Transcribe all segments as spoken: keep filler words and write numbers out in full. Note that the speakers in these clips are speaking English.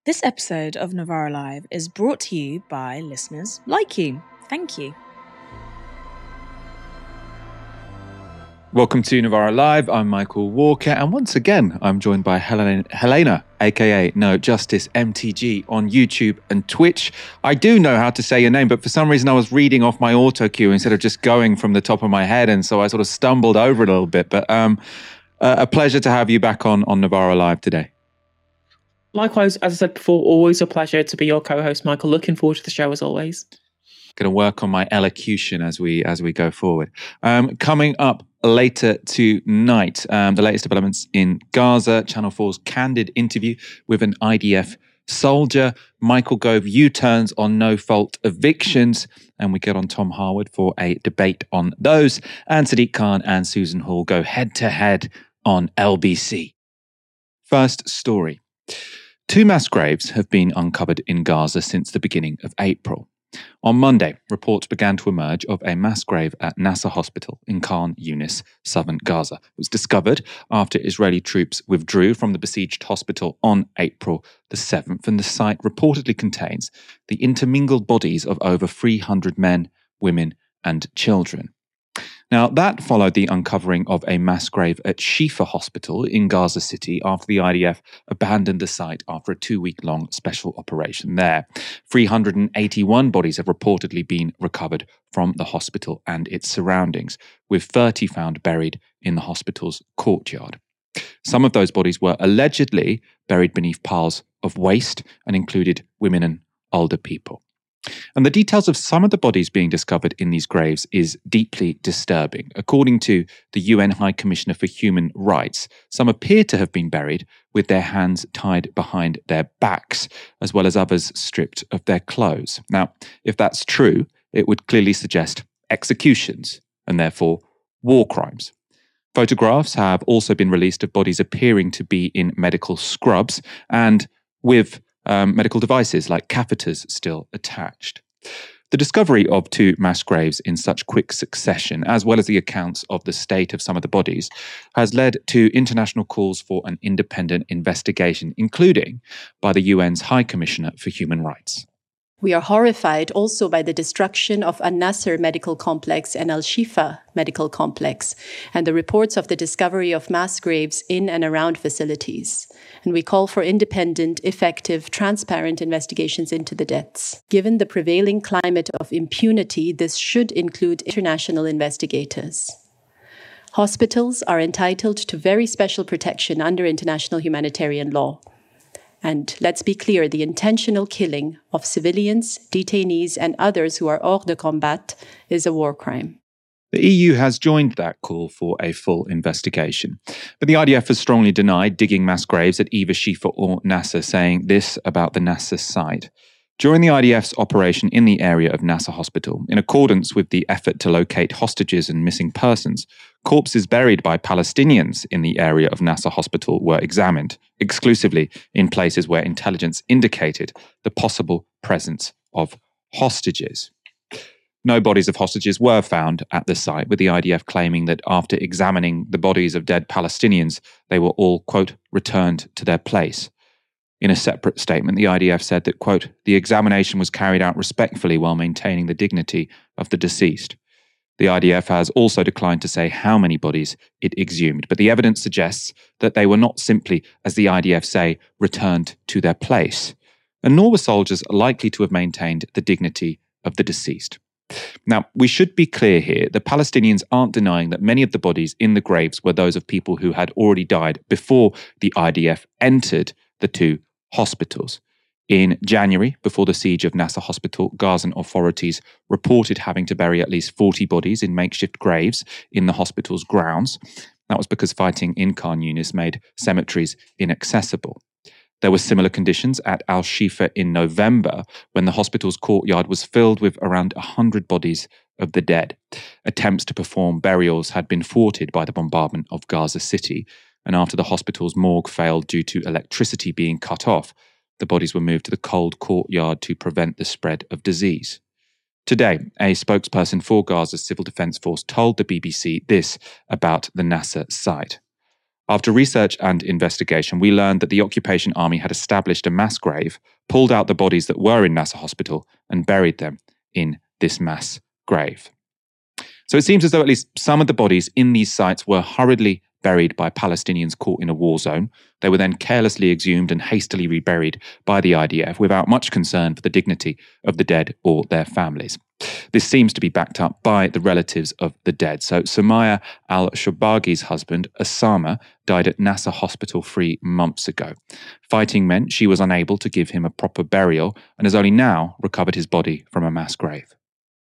This episode of Novara Live is brought to you by listeners like you. Thank you. Welcome to Novara Live. I'm Michael Walker, and once again, I'm joined by Helena, Helena, aka No Justice M T G, on YouTube and Twitch. I do know how to say your name, but for some reason I was reading off my auto cue instead of just going from the top of my head, and so I sort of stumbled over it a little bit. But um, uh, a pleasure to have you back on on Novara Live today. Likewise, as I said before, always a pleasure to be your co-host, Michael. Looking forward to the show as always. Going to work on my elocution as we as we go forward. Um, coming up later tonight, um, the latest developments in Gaza, Channel four's candid interview with an I D F soldier, Michael Gove U-turns on no-fault evictions, and we get on Tom Harwood for a debate on those, and Sadiq Khan and Susan Hall go head-to-head on L B C. First story. Two mass graves have been uncovered in Gaza since the beginning of April. On Monday, reports began to emerge of a mass grave at Nasser Hospital in Khan Yunis, southern Gaza. It was discovered after Israeli troops withdrew from the besieged hospital on April the seventh, and the site reportedly contains the intermingled bodies of over three hundred men, women, and children. Now, that followed the uncovering of a mass grave at Shifa Hospital in Gaza City after the I D F abandoned the site after a two-week-long special operation there. three hundred eighty-one bodies have reportedly been recovered from the hospital and its surroundings, with thirty found buried in the hospital's courtyard. Some of those bodies were allegedly buried beneath piles of waste and included women and older people. And the details of some of the bodies being discovered in these graves is deeply disturbing. According to the U N High Commissioner for Human Rights, some appear to have been buried with their hands tied behind their backs, as well as others stripped of their clothes. Now, if that's true, it would clearly suggest executions and therefore war crimes. Photographs have also been released of bodies appearing to be in medical scrubs and with Um, medical devices like catheters still attached. The discovery of two mass graves in such quick succession, as well as the accounts of the state of some of the bodies, has led to international calls for an independent investigation, including by the U N's High Commissioner for Human Rights. We are horrified also by the destruction of An-Nasser Medical Complex and Al-Shifa Medical Complex, and the reports of the discovery of mass graves in and around facilities. And we call for independent, effective, transparent investigations into the deaths. Given the prevailing climate of impunity, this should include international investigators. Hospitals are entitled to very special protection under international humanitarian law. And let's be clear, the intentional killing of civilians, detainees, and others who are hors de combat is a war crime. The E U has joined that call for a full investigation. But the I D F has strongly denied digging mass graves at either Shifa or Nasser, saying this about the Nasser site. During the I D F's operation in the area of Nasser Hospital, in accordance with the effort to locate hostages and missing persons, corpses buried by Palestinians in the area of Nasser Hospital were examined, exclusively in places where intelligence indicated the possible presence of hostages. No bodies of hostages were found at the site, with the I D F claiming that after examining the bodies of dead Palestinians, they were all, quote, returned to their place. In a separate statement, the I D F said that, quote, the examination was carried out respectfully while maintaining the dignity of the deceased. The I D F has also declined to say how many bodies it exhumed, but the evidence suggests that they were not simply, as the I D F say, returned to their place, and nor were soldiers likely to have maintained the dignity of the deceased. Now, we should be clear here, the Palestinians aren't denying that many of the bodies in the graves were those of people who had already died before the I D F entered the two hospitals. In January, before the siege of Nasser Hospital, Gazan authorities reported having to bury at least forty bodies in makeshift graves in the hospital's grounds. That was because fighting in Khan Yunis made cemeteries inaccessible. There were similar conditions at Al-Shifa in November, when the hospital's courtyard was filled with around one hundred bodies of the dead. Attempts to perform burials had been thwarted by the bombardment of Gaza City, and after the hospital's morgue failed due to electricity being cut off, the bodies were moved to the cold courtyard to prevent the spread of disease. Today, a spokesperson for Gaza's Civil Defence Force told the B B C this about the Nasser site. After research and investigation, we learned that the occupation army had established a mass grave, pulled out the bodies that were in Nasser Hospital, and buried them in this mass grave. So it seems as though at least some of the bodies in these sites were hurriedly buried by Palestinians caught in a war zone. They were then carelessly exhumed and hastily reburied by the I D F without much concern for the dignity of the dead or their families. This seems to be backed up by the relatives of the dead. So Sumaya al-Shobaghi's husband, Osama, died at Nasser Hospital three months ago. Fighting meant she was unable to give him a proper burial and has only now recovered his body from a mass grave.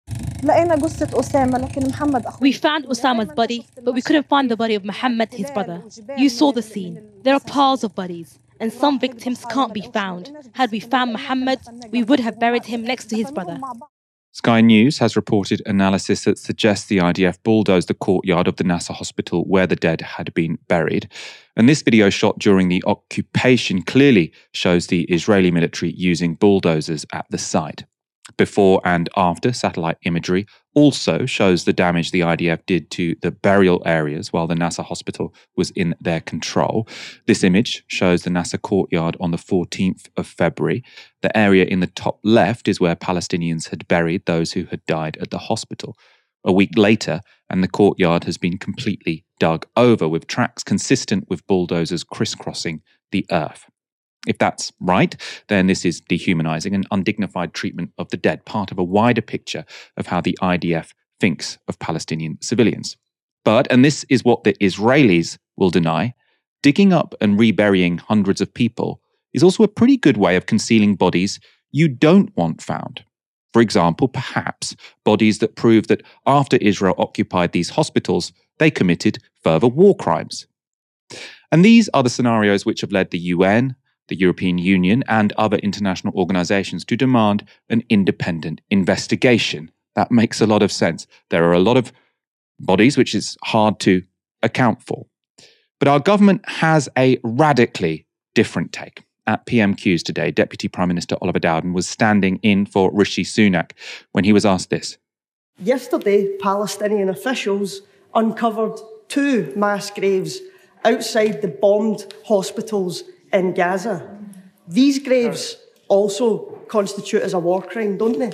We found Osama's body, but we couldn't find the body of Muhammad, his brother. You saw the scene. There are piles of bodies, and some victims can't be found. Had we found Muhammad, we would have buried him next to his brother. Sky News has reported analysis that suggests the I D F bulldozed the courtyard of the Nasser Hospital where the dead had been buried. And this video shot during the occupation clearly shows the Israeli military using bulldozers at the site. Before and after satellite imagery also shows the damage the I D F did to the burial areas while the Nasser Hospital was in their control. This image shows the Nasser courtyard on the fourteenth of February. The area in the top left is where Palestinians had buried those who had died at the hospital. A week later, and the courtyard has been completely dug over with tracks consistent with bulldozers crisscrossing the earth. If that's right, then this is dehumanizing and undignified treatment of the dead, part of a wider picture of how the I D F thinks of Palestinian civilians. But, and this is what the Israelis will deny, digging up and reburying hundreds of people is also a pretty good way of concealing bodies you don't want found. For example, perhaps bodies that prove that after Israel occupied these hospitals, they committed further war crimes. And these are the scenarios which have led the U N, the European Union, and other international organizations to demand an independent investigation. That makes a lot of sense. There are a lot of bodies which is hard to account for. But our government has a radically different take. At P M Qs today, Deputy Prime Minister Oliver Dowden was standing in for Rishi Sunak when he was asked this. Yesterday, Palestinian officials uncovered two mass graves outside the bombed hospitals in Gaza. These graves also constitute as a war crime, don't they?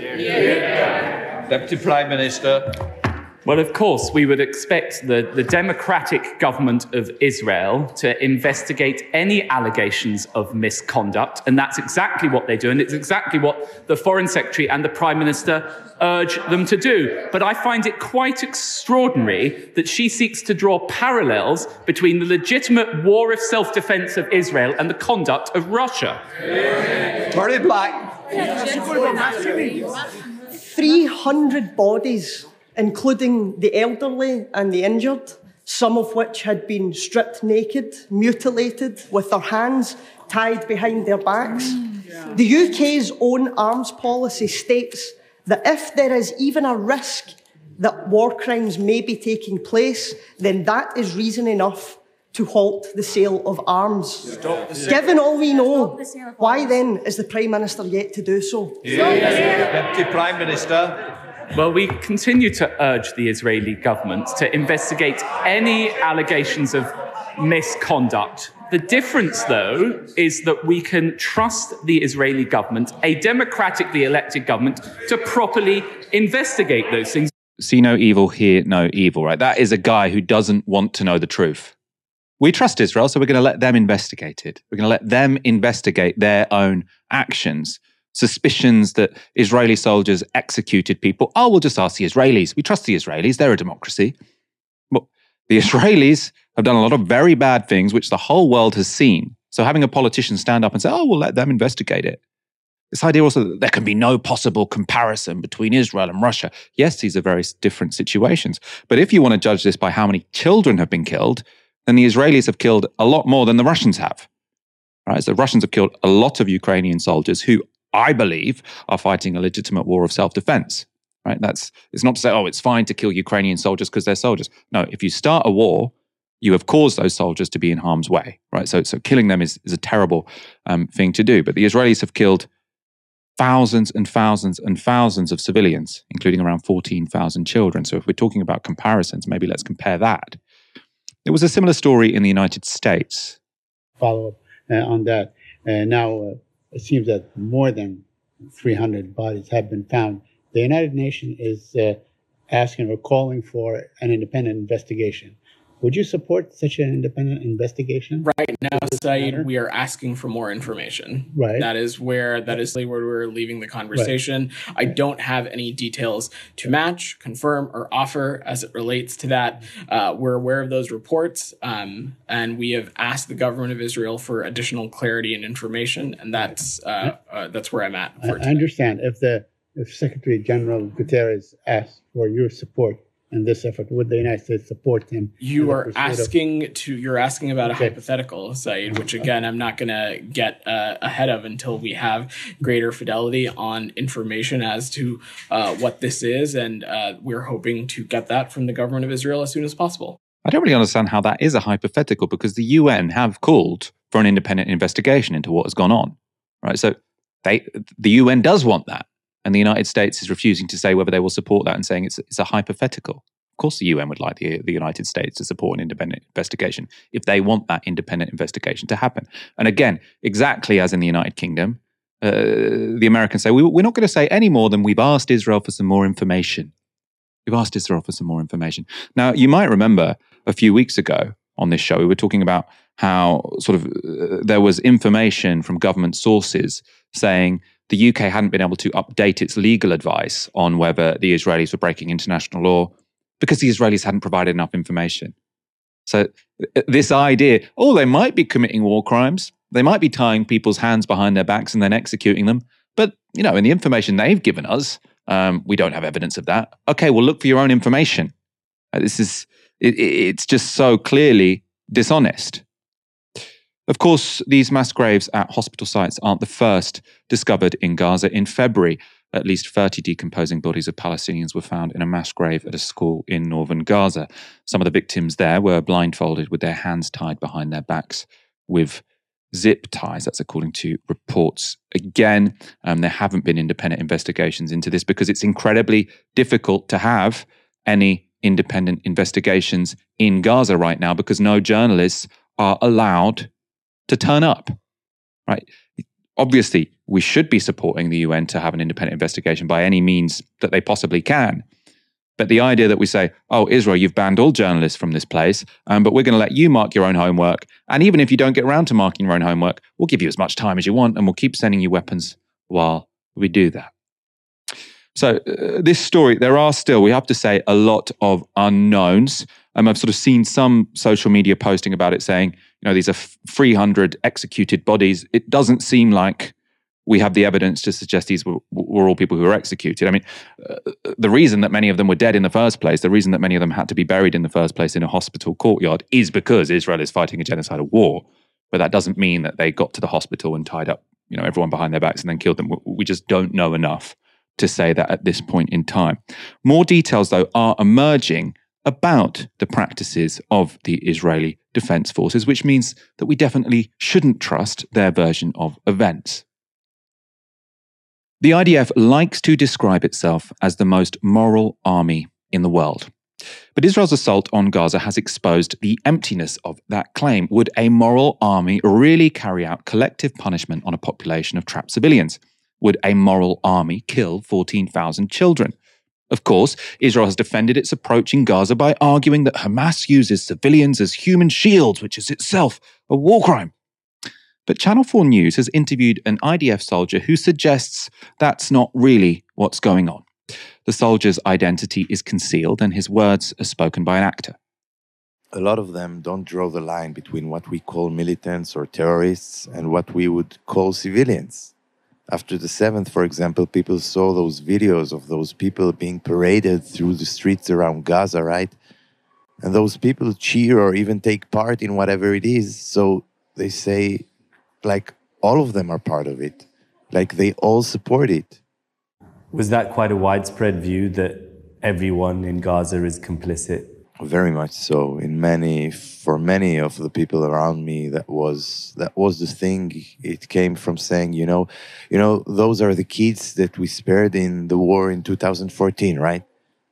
Yeah. Deputy Prime Minister. Well, of course, we would expect the, the democratic government of Israel to investigate any allegations of misconduct, and that's exactly what they do, and it's exactly what the Foreign Secretary and the Prime Minister urge them to do. But I find it quite extraordinary that she seeks to draw parallels between the legitimate war of self-defense of Israel and the conduct of Russia. Murray Black. three hundred bodies, including the elderly and the injured, some of which had been stripped naked, mutilated, with their hands tied behind their backs. Yeah. The U K's own arms policy states that if there is even a risk that war crimes may be taking place, then that is reason enough to halt the sale of arms. Yeah. Given all we know, why then is the Prime Minister yet to do so? Yeah. Deputy Prime Minister. Well, we continue to urge the Israeli government to investigate any allegations of misconduct. The difference, though, is that we can trust the Israeli government, a democratically elected government, to properly investigate those things. See no evil, hear no evil, right? That is a guy who doesn't want to know the truth. We trust Israel, so we're going to let them investigate it. We're going to let them investigate their own actions. Suspicions that Israeli soldiers executed people. Oh, we'll just ask the Israelis. We trust the Israelis. They're a democracy. Well, the Israelis have done a lot of very bad things which the whole world has seen. So having a politician stand up and say, oh, we'll let them investigate it. This idea also that there can be no possible comparison between Israel and Russia. Yes, these are very different situations. But if you want to judge this by how many children have been killed, then the Israelis have killed a lot more than the Russians have. Right? So the Russians have killed a lot of Ukrainian soldiers who, I believe, are fighting a legitimate war of self-defense. Right? That's it's not to say, oh, it's fine to kill Ukrainian soldiers because they're soldiers. No, if you start a war, you have caused those soldiers to be in harm's way. Right? So, so killing them is, is a terrible um, thing to do. But the Israelis have killed thousands and thousands and thousands of civilians, including around fourteen thousand children. So if we're talking about comparisons, maybe let's compare that. There was a similar story in the United States. Follow up uh, on that. Uh, now, uh, it seems that more than three hundred bodies have been found. The United Nations is uh, asking or calling for an independent investigation. Would you support such an independent investigation? Right now, Saeed, we are asking for more information. Right. That is where that is where we're leaving the conversation. Right. I don't have any details to match, confirm, or offer as it relates to that. Uh, we're aware of those reports, um, and we have asked the government of Israel for additional clarity and information, and that's uh, uh, that's where I'm at. For I, I understand. If the if Secretary General Guterres asked for your support in this effort, would the United States support him? You are asking to. You're asking about okay. a hypothetical, Saeed, which again I'm not going to get uh, ahead of until we have greater fidelity on information as to uh, what this is, and uh, we're hoping to get that from the government of Israel as soon as possible. I don't really understand how that is a hypothetical, because the U N have called for an independent investigation into what has gone on, right? So they, the U N does want that. And the United States is refusing to say whether they will support that and saying it's, it's a hypothetical. Of course, the U N would like the, the United States to support an independent investigation if they want that independent investigation to happen. And again, exactly as in the United Kingdom, uh, the Americans say, we, we're not going to say any more than we've asked Israel for some more information. We've asked Israel for some more information. Now, you might remember a few weeks ago on this show, we were talking about how sort of uh, there was information from government sources saying the U K hadn't been able to update its legal advice on whether the Israelis were breaking international law because the Israelis hadn't provided enough information. So this idea, oh, they might be committing war crimes, they might be tying people's hands behind their backs and then executing them, but, you know, in the information they've given us, um, we don't have evidence of that. Okay, well, look for your own information. Uh, this is, it, it's just so clearly dishonest. Of course, these mass graves at hospital sites aren't the first discovered in Gaza. In February, at least thirty decomposing bodies of Palestinians were found in a mass grave at a school in northern Gaza. Some of the victims there were blindfolded with their hands tied behind their backs with zip ties. That's according to reports. Again, um, there haven't been independent investigations into this because it's incredibly difficult to have any independent investigations in Gaza right now because no journalists are allowed to turn up, right? Obviously, we should be supporting the U N to have an independent investigation by any means that they possibly can. But the idea that we say, oh, Israel, you've banned all journalists from this place, um, but we're going to let you mark your own homework. And even if you don't get around to marking your own homework, we'll give you as much time as you want and we'll keep sending you weapons while we do that. So uh, this story, there are still, we have to say, a lot of unknowns. Um, I've sort of seen some social media posting about it saying, you know, these are three hundred executed bodies. It doesn't seem like we have the evidence to suggest these were, were all people who were executed. I mean, uh, the reason that many of them were dead in the first place, the reason that many of them had to be buried in the first place in a hospital courtyard is because Israel is fighting a genocidal war. But that doesn't mean that they got to the hospital and tied up, you know, everyone behind their backs and then killed them. We just don't know enough to say that at this point in time. More details, though, are emerging about the practices of the Israeli Defense Forces, which means that we definitely shouldn't trust their version of events. The I D F likes to describe itself as the most moral army in the world. But Israel's assault on Gaza has exposed the emptiness of that claim. Would a moral army really carry out collective punishment on a population of trapped civilians? Would a moral army kill fourteen thousand children? Of course, Israel has defended its approach in Gaza by arguing that Hamas uses civilians as human shields, which is itself a war crime. But Channel four News has interviewed an I D F soldier who suggests that's not really what's going on. The soldier's identity is concealed and his words are spoken by an actor. A lot of them don't draw the line between what we call militants or terrorists and what we would call civilians. After the seventh, for example, people saw those videos of those people being paraded through the streets around Gaza, right? And those people cheer or even take part in whatever it is. So they say, like, all of them are part of it. Like, they all support it. Was that quite a widespread view that everyone in Gaza is complicit? Very much so. In many, for many of the people around me, that was that was the thing. It came from saying, you know, you know, those are the kids that we spared in the war in two thousand fourteen, right?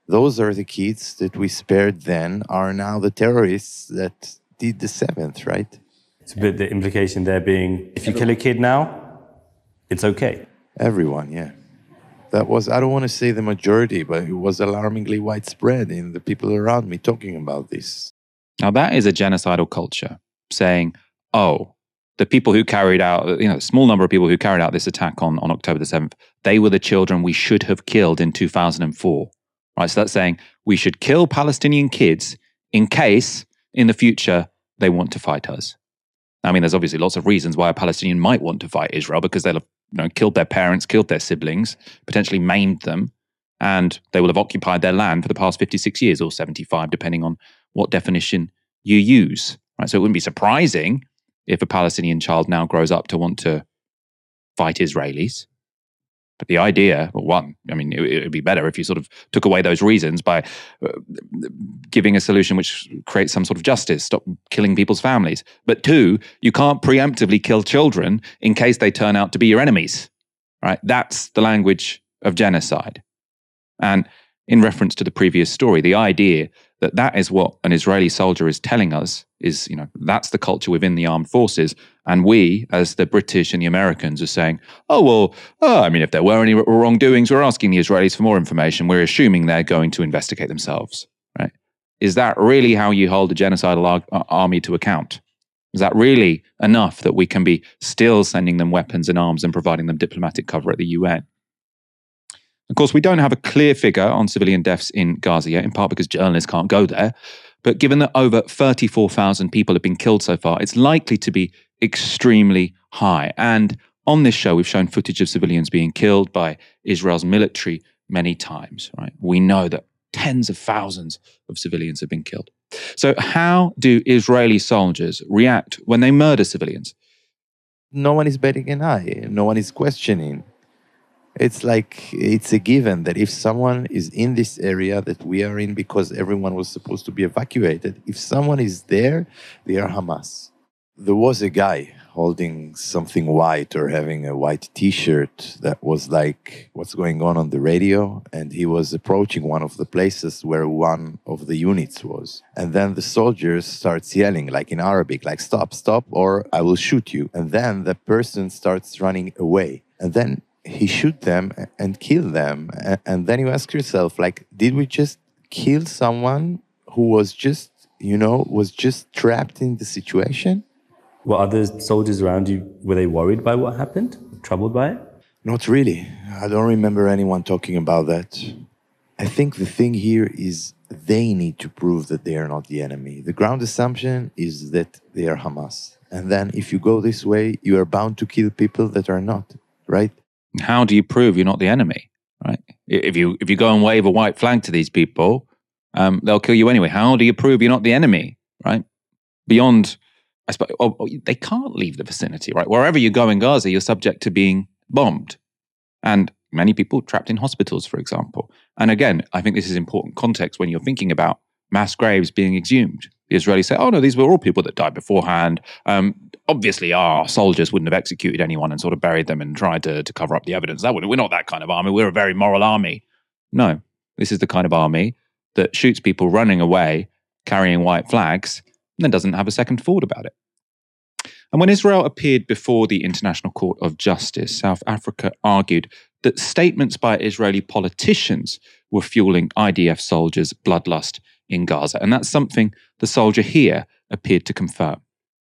Those are the kids that we spared then are now the terrorists that did the seventh, right? It's a bit the implication there being, if you kill a kid now, it's okay. Everyone, yeah. That was, I don't want to say the majority, but it was alarmingly widespread in the people around me talking about this. Now that is a genocidal culture saying, oh, the people who carried out, you know, a small number of people who carried out this attack on, on October the seventh, they were the children we should have killed in two thousand four. Right, so that's saying we should kill Palestinian kids in case in the future they want to fight us. I mean, there's obviously lots of reasons why a Palestinian might want to fight Israel, because they'll have, you know, killed their parents, killed their siblings, potentially maimed them, and they will have occupied their land for the past fifty-six years or seventy-five, depending on what definition you use. Right, so it wouldn't be surprising if a Palestinian child now grows up to want to fight Israelis. But the idea, well, one, I mean, it would be better if you sort of took away those reasons by uh, giving a solution which creates some sort of justice, stop killing people's families. But two, you can't preemptively kill children in case they turn out to be your enemies, right? That's the language of genocide. And in reference to the previous story, the idea that that is what an Israeli soldier is telling us is, you know, that's the culture within the armed forces. And we, as the British and the Americans, are saying, oh, well, oh, I mean, if there were any wrongdoings, we're asking the Israelis for more information. We're assuming they're going to investigate themselves, right? Is that really how you hold a genocidal ar- army to account? Is that really enough that we can be still sending them weapons and arms and providing them diplomatic cover at the U N? Of course, we don't have a clear figure on civilian deaths in Gaza yet, in part because journalists can't go there. But given that over thirty-four thousand people have been killed so far, it's likely to be extremely high. And on this show, we've shown footage of civilians being killed by Israel's military many times, right? We know that tens of thousands of civilians have been killed. So how do Israeli soldiers react when they murder civilians? No one is batting an eye. No one is questioning. It's like, it's a given that if someone is in this area that we are in because everyone was supposed to be evacuated, if someone is there, they are Hamas. There was a guy holding something white or having a white t-shirt that was like, what's going on on the radio? And he was approaching one of the places where one of the units was. And then the soldiers starts yelling, like in Arabic, like, stop, stop, or I will shoot you. And then the person starts running away. And then he shoot them and kill them. And then you ask yourself, like, did we just kill someone who was just, you know, was just trapped in the situation? Were other soldiers around you, were they worried by what happened? Troubled by it? Not really. I don't remember anyone talking about that. I think the thing here is they need to prove that they are not the enemy. The ground assumption is that they are Hamas. And then if you go this way, you are bound to kill people that are not, right? How do you prove you're not the enemy, right? If you if you go and wave a white flag to these people, um, they'll kill you anyway. How do you prove you're not the enemy, right? Beyond, I suppose, oh, oh, they can't leave the vicinity, right? Wherever you go in Gaza, you're subject to being bombed. And many people trapped in hospitals, for example. And again, I think this is important context when you're thinking about mass graves being exhumed. The Israelis say, oh no, these were all people that died beforehand. Um, obviously, our soldiers wouldn't have executed anyone and sort of buried them and tried to, to cover up the evidence. That wouldn't, we're not that kind of army. We're a very moral army. No, this is the kind of army that shoots people running away, carrying white flags, and then doesn't have a second thought about it. And when Israel appeared before the International Court of Justice, South Africa argued that statements by Israeli politicians were fueling I D F soldiers' bloodlust in Gaza. And that's something the soldier here appeared to confirm.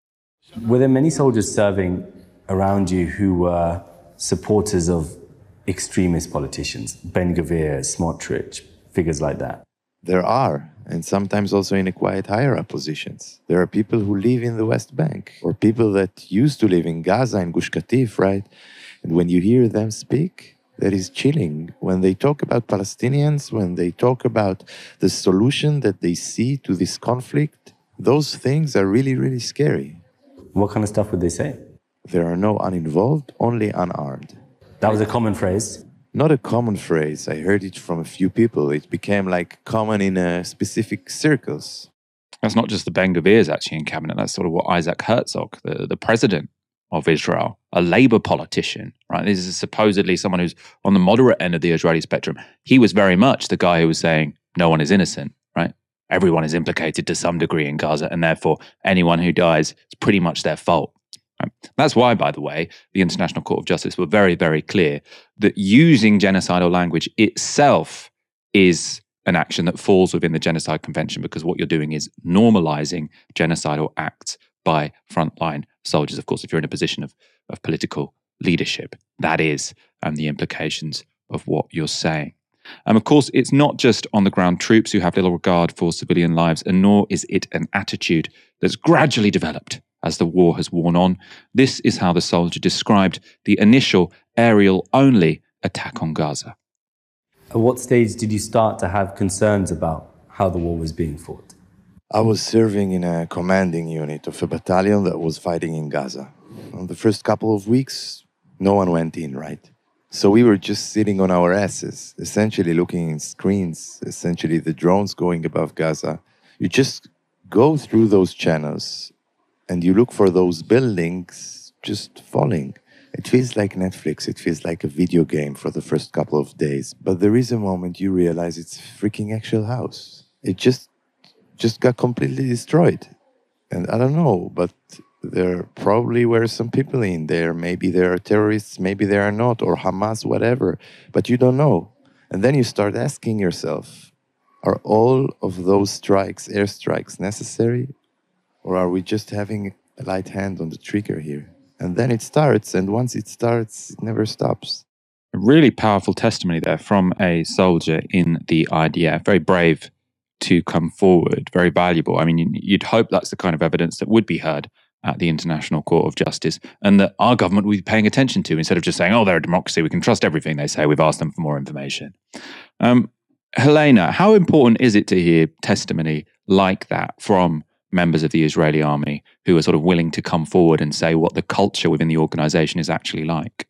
Were there many soldiers serving around you who were supporters of extremist politicians, Ben-Gvir, Smotrich, figures like that? There are, and sometimes also in a quiet higher-up positions. There are people who live in the West Bank, or people that used to live in Gaza and Gush Katif, right? And when you hear them speak, that is chilling. When they talk about Palestinians, when they talk about the solution that they see to this conflict, those things are really, really scary. What kind of stuff would they say? There are no uninvolved, only unarmed. That was a common phrase? Not a common phrase. I heard it from a few people. It became like common in uh, specific circles. That's not just the Ben-Gvirs actually in cabinet. That's sort of what Isaac Herzog, the, the president of Israel, a Labour politician, right? This is supposedly someone who's on the moderate end of the Israeli spectrum. He was very much the guy who was saying, no one is innocent, right? Everyone is implicated to some degree in Gaza, and therefore anyone who dies is pretty much their fault. Right? That's why, by the way, the International Court of Justice were very, very clear that using genocidal language itself is an action that falls within the Genocide Convention, because what you're doing is normalizing genocidal acts by frontline soldiers. Of course, if you're in a position of, of political leadership, that is um, the implications of what you're saying. And um, of course, it's not just on the ground troops who have little regard for civilian lives, and nor is it an attitude that's gradually developed as the war has worn on. This is how the soldier described the initial aerial-only attack on Gaza. At what stage did you start to have concerns about how the war was being fought? I was serving in a commanding unit of a battalion that was fighting in Gaza. On the first couple of weeks, no one went in, right? So we were just sitting on our asses, essentially looking in screens, essentially the drones going above Gaza. You just go through those channels and you look for those buildings just falling. It feels like Netflix, it feels like a video game for the first couple of days. But there is a moment you realize it's a freaking actual house. It just just got completely destroyed. And I don't know, but there probably were some people in there. Maybe there are terrorists, maybe there are not, or Hamas, whatever. But you don't know. And then you start asking yourself, are all of those strikes, airstrikes, necessary? Or are we just having a light hand on the trigger here? And then it starts, and once it starts, it never stops. A really powerful testimony there from a soldier in the I D F. Very brave to come forward, very valuable. I mean, you'd hope that's the kind of evidence that would be heard at the International Court of Justice, and that our government would be paying attention to, instead of just saying, oh, they're a democracy, we can trust everything they say, we've asked them for more information. Um, Helena, how important is it to hear testimony like that from members of the Israeli army who are sort of willing to come forward and say what the culture within the organization is actually like?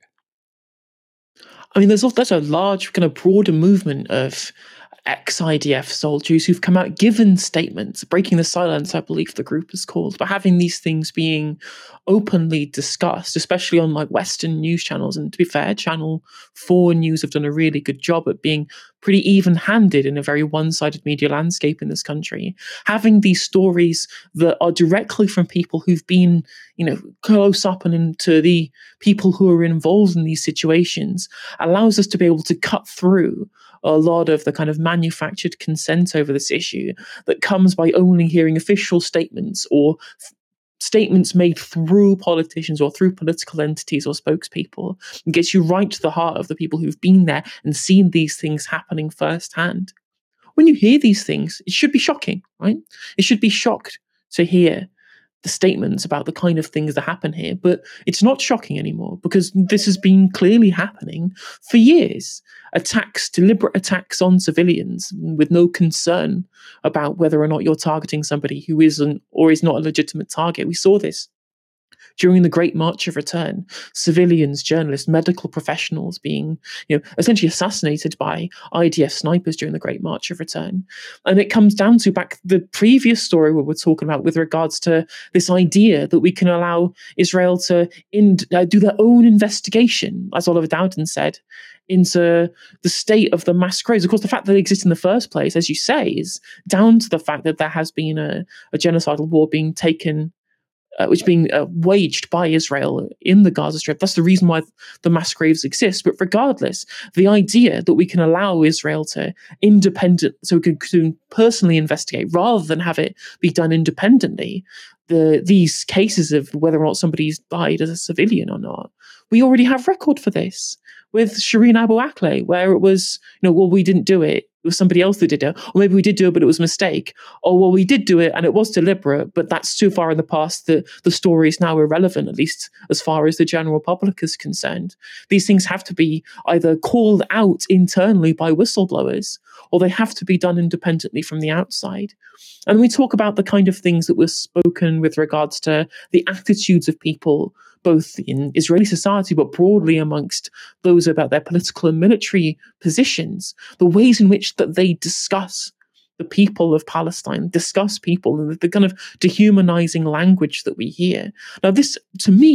I mean, there's also, there's a large kind of broader movement of ex-I D F soldiers who've come out, given statements, breaking the silence, I believe the group is called, but having these things being openly discussed, especially on like Western news channels. And to be fair, Channel four News have done a really good job at being pretty even-handed in a very one-sided media landscape in this country. Having these stories that are directly from people who've been, you know, close up and into the people who are involved in these situations allows us to be able to cut through a lot of the kind of manufactured consent over this issue that comes by only hearing official statements or f- statements made through politicians or through political entities or spokespeople. It gets you right to the heart of the people who've been there and seen these things happening firsthand. When you hear these things, it should be shocking, right? It should be shocked to hear the statements about the kind of things that happen here, but it's not shocking anymore because this has been clearly happening for years. Attacks, deliberate attacks on civilians with no concern about whether or not you're targeting somebody who isn't or is not a legitimate target. We saw this during the Great March of Return, civilians, journalists, medical professionals being, you know, essentially assassinated by I D F snipers during the Great March of Return. And it comes down to back the previous story we were talking about with regards to this idea that we can allow Israel to in, uh, do their own investigation, as Oliver Dowden said, into the state of the mass graves. Of course, the fact that they exist in the first place, as you say, is down to the fact that there has been a, a genocidal war being taken Uh, which being uh, waged by Israel in the Gaza Strip. That's the reason why the mass graves exist. But regardless, the idea that we can allow Israel to independent, so we can, can personally investigate rather than have it be done independently, the these cases of whether or not somebody's died as a civilian or not, we already have record for this with Shireen Abu Akleh, where it was, you know, well, we didn't do it. It was somebody else that did it. Or maybe we did do it, but it was a mistake. Or, well, we did do it and it was deliberate, but that's too far in the past that the story is now irrelevant, at least as far as the general public is concerned. These things have to be either called out internally by whistleblowers, or they have to be done independently from the outside. And we talk about the kind of things that were spoken with regards to the attitudes of people, both in Israeli society, but broadly amongst those about their political and military positions, the ways in which that they discuss the people of Palestine, discuss people, and the kind of dehumanizing language that we hear. Now, this, to me,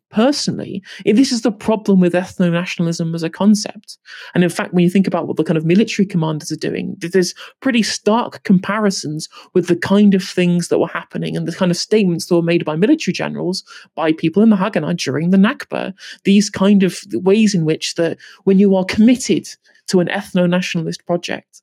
personally, if this is the problem with ethno-nationalism as a concept. And in fact, when you think about what the kind of military commanders are doing, there's pretty stark comparisons with the kind of things that were happening and the kind of statements that were made by military generals, by people in the Haganah during the Nakba. These kind of ways in which that when you are committed to an ethno-nationalist project,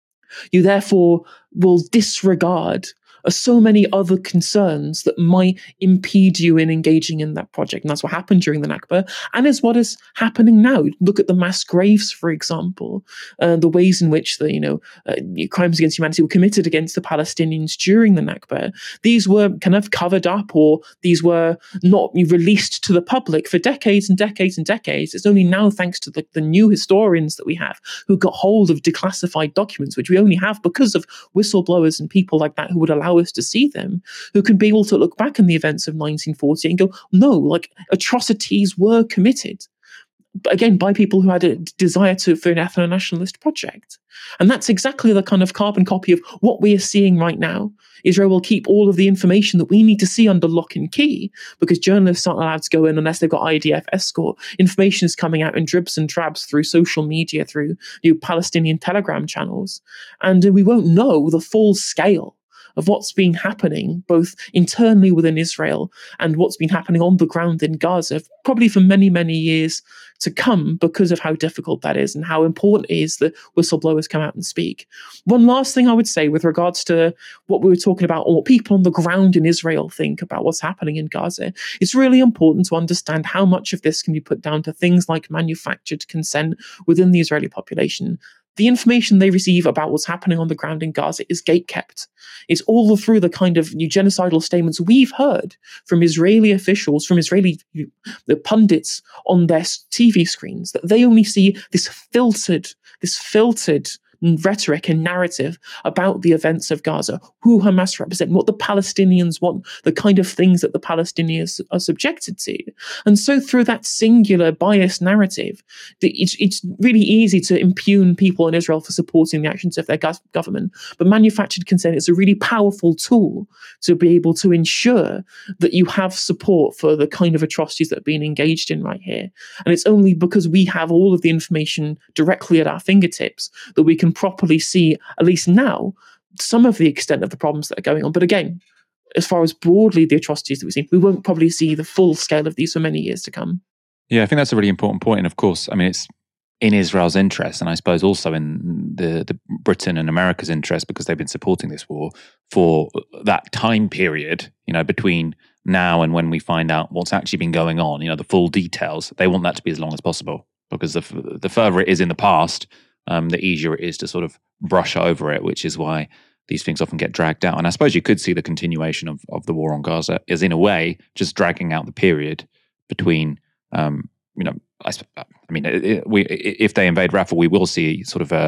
you therefore will disregard are so many other concerns that might impede you in engaging in that project. And that's what happened during the Nakba, and is what is happening now. Look at the mass graves, for example, uh, the ways in which the you know uh, crimes against humanity were committed against the Palestinians during the Nakba. These were kind of covered up, or these were not released to the public for decades and decades and decades. It's only now, thanks to the, the new historians that we have, who got hold of declassified documents, which we only have because of whistleblowers and people like that who would allow us to see them, who can be able to look back on the events of nineteen forty and go, no, like atrocities were committed, but again, by people who had a desire to for an ethno-nationalist project. And that's exactly the kind of carbon copy of what we are seeing right now. Israel will keep all of the information that we need to see under lock and key, because journalists aren't allowed to go in unless they've got I D F escort. Information is coming out in dribs and drabs through social media, through new Palestinian Telegram channels. And we won't know the full scale of what's been happening both internally within Israel and what's been happening on the ground in Gaza, probably for many, many years to come, because of how difficult that is and how important it is that whistleblowers come out and speak. One last thing I would say with regards to what we were talking about, or what people on the ground in Israel think about what's happening in Gaza, it's really important to understand how much of this can be put down to things like manufactured consent within the Israeli population. The information they receive about what's happening on the ground in Gaza is gatekept. It's all through the kind of genocidal statements we've heard from Israeli officials, from Israeli the pundits on their T V screens, that they only see this filtered, this filtered rhetoric and narrative about the events of Gaza, who Hamas represent, what the Palestinians want, the kind of things that the Palestinians are subjected to. And so through that singular biased narrative, it's, it's really easy to impugn people in Israel for supporting the actions of their go- government. But manufactured consent is a really powerful tool to be able to ensure that you have support for the kind of atrocities that are being engaged in right here. And it's only because we have all of the information directly at our fingertips that we can properly see, at least now, some of the extent of the problems that are going on. But again, as far as broadly the atrocities that we've seen, we won't probably see the full scale of these for many years to come. Yeah, I think that's a really important point. And of course, I mean, it's in Israel's interest, and I suppose also in the, the Britain and America's interest, because they've been supporting this war for that time period, you know, between now and when we find out what's actually been going on, you know, the full details. They want that to be as long as possible, because the, the further it is in the past, Um, the easier it is to sort of brush over it, which is why these things often get dragged out. And I suppose you could see the continuation of, of the war on Gaza is, in a way, just dragging out the period between, um, you know, I, I mean, it, we, if they invade Rafah, we will see sort of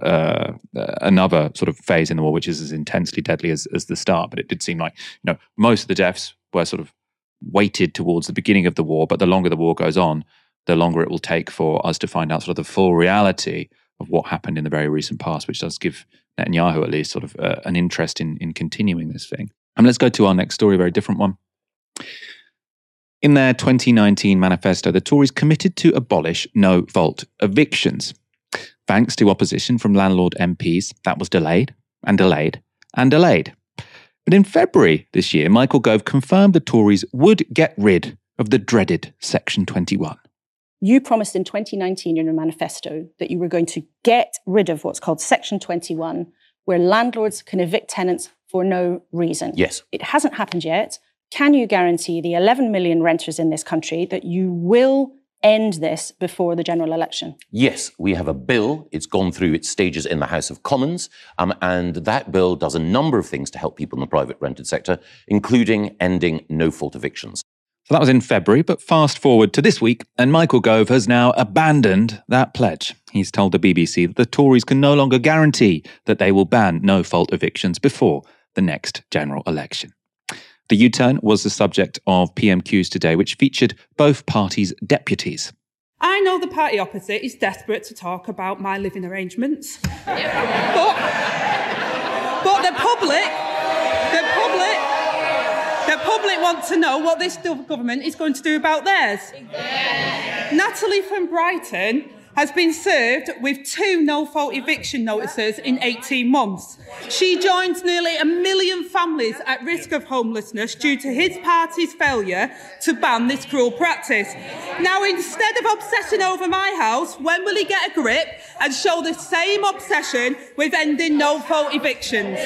a, a, another sort of phase in the war, which is as intensely deadly as, as the start. But it did seem like, you know, most of the deaths were sort of weighted towards the beginning of the war, but the longer the war goes on, the longer it will take for us to find out sort of the full reality of what happened in the very recent past, which does give Netanyahu at least sort of uh, an interest in, in continuing this thing. And let's go to our next story, a very different one. In their twenty nineteen manifesto, the Tories committed to abolish no-fault evictions. Thanks to opposition from landlord M Ps, that was delayed and delayed and delayed. But in February this year, Michael Gove confirmed the Tories would get rid of the dreaded Section twenty-one. You promised in twenty nineteen in your manifesto that you were going to get rid of what's called Section twenty-one, where landlords can evict tenants for no reason. Yes. It hasn't happened yet. Can you guarantee the eleven million renters in this country that you will end this before the general election? Yes, we have a bill. It's gone through its stages in the House of Commons, um, and that bill does a number of things to help people in the private rented sector, including ending no-fault evictions. So that was in February, but fast forward to this week, and Michael Gove has now abandoned that pledge. He's told the B B C that the Tories can no longer guarantee that they will ban no-fault evictions before the next general election. The U-turn was the subject of P M Qs today, which featured both parties' deputies. I know the party opposite is desperate to talk about my living arrangements. but, but the public, the public, the public public want to know what this government is going to do about theirs. Yeah. Natalie from Brighton has been served with two no-fault eviction notices in eighteen months. She joins nearly a million families at risk of homelessness due to his party's failure to ban this cruel practice. Now, instead of obsessing over my house, when will he get a grip and show the same obsession with ending no-fault evictions?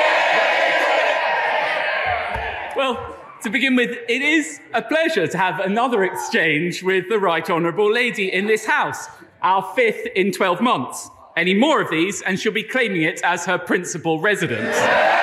Well, to begin with, it is a pleasure to have another exchange with the Right Honourable Lady in this House. Our fifth in twelve months. Any more of these, and she'll be claiming it as her principal residence.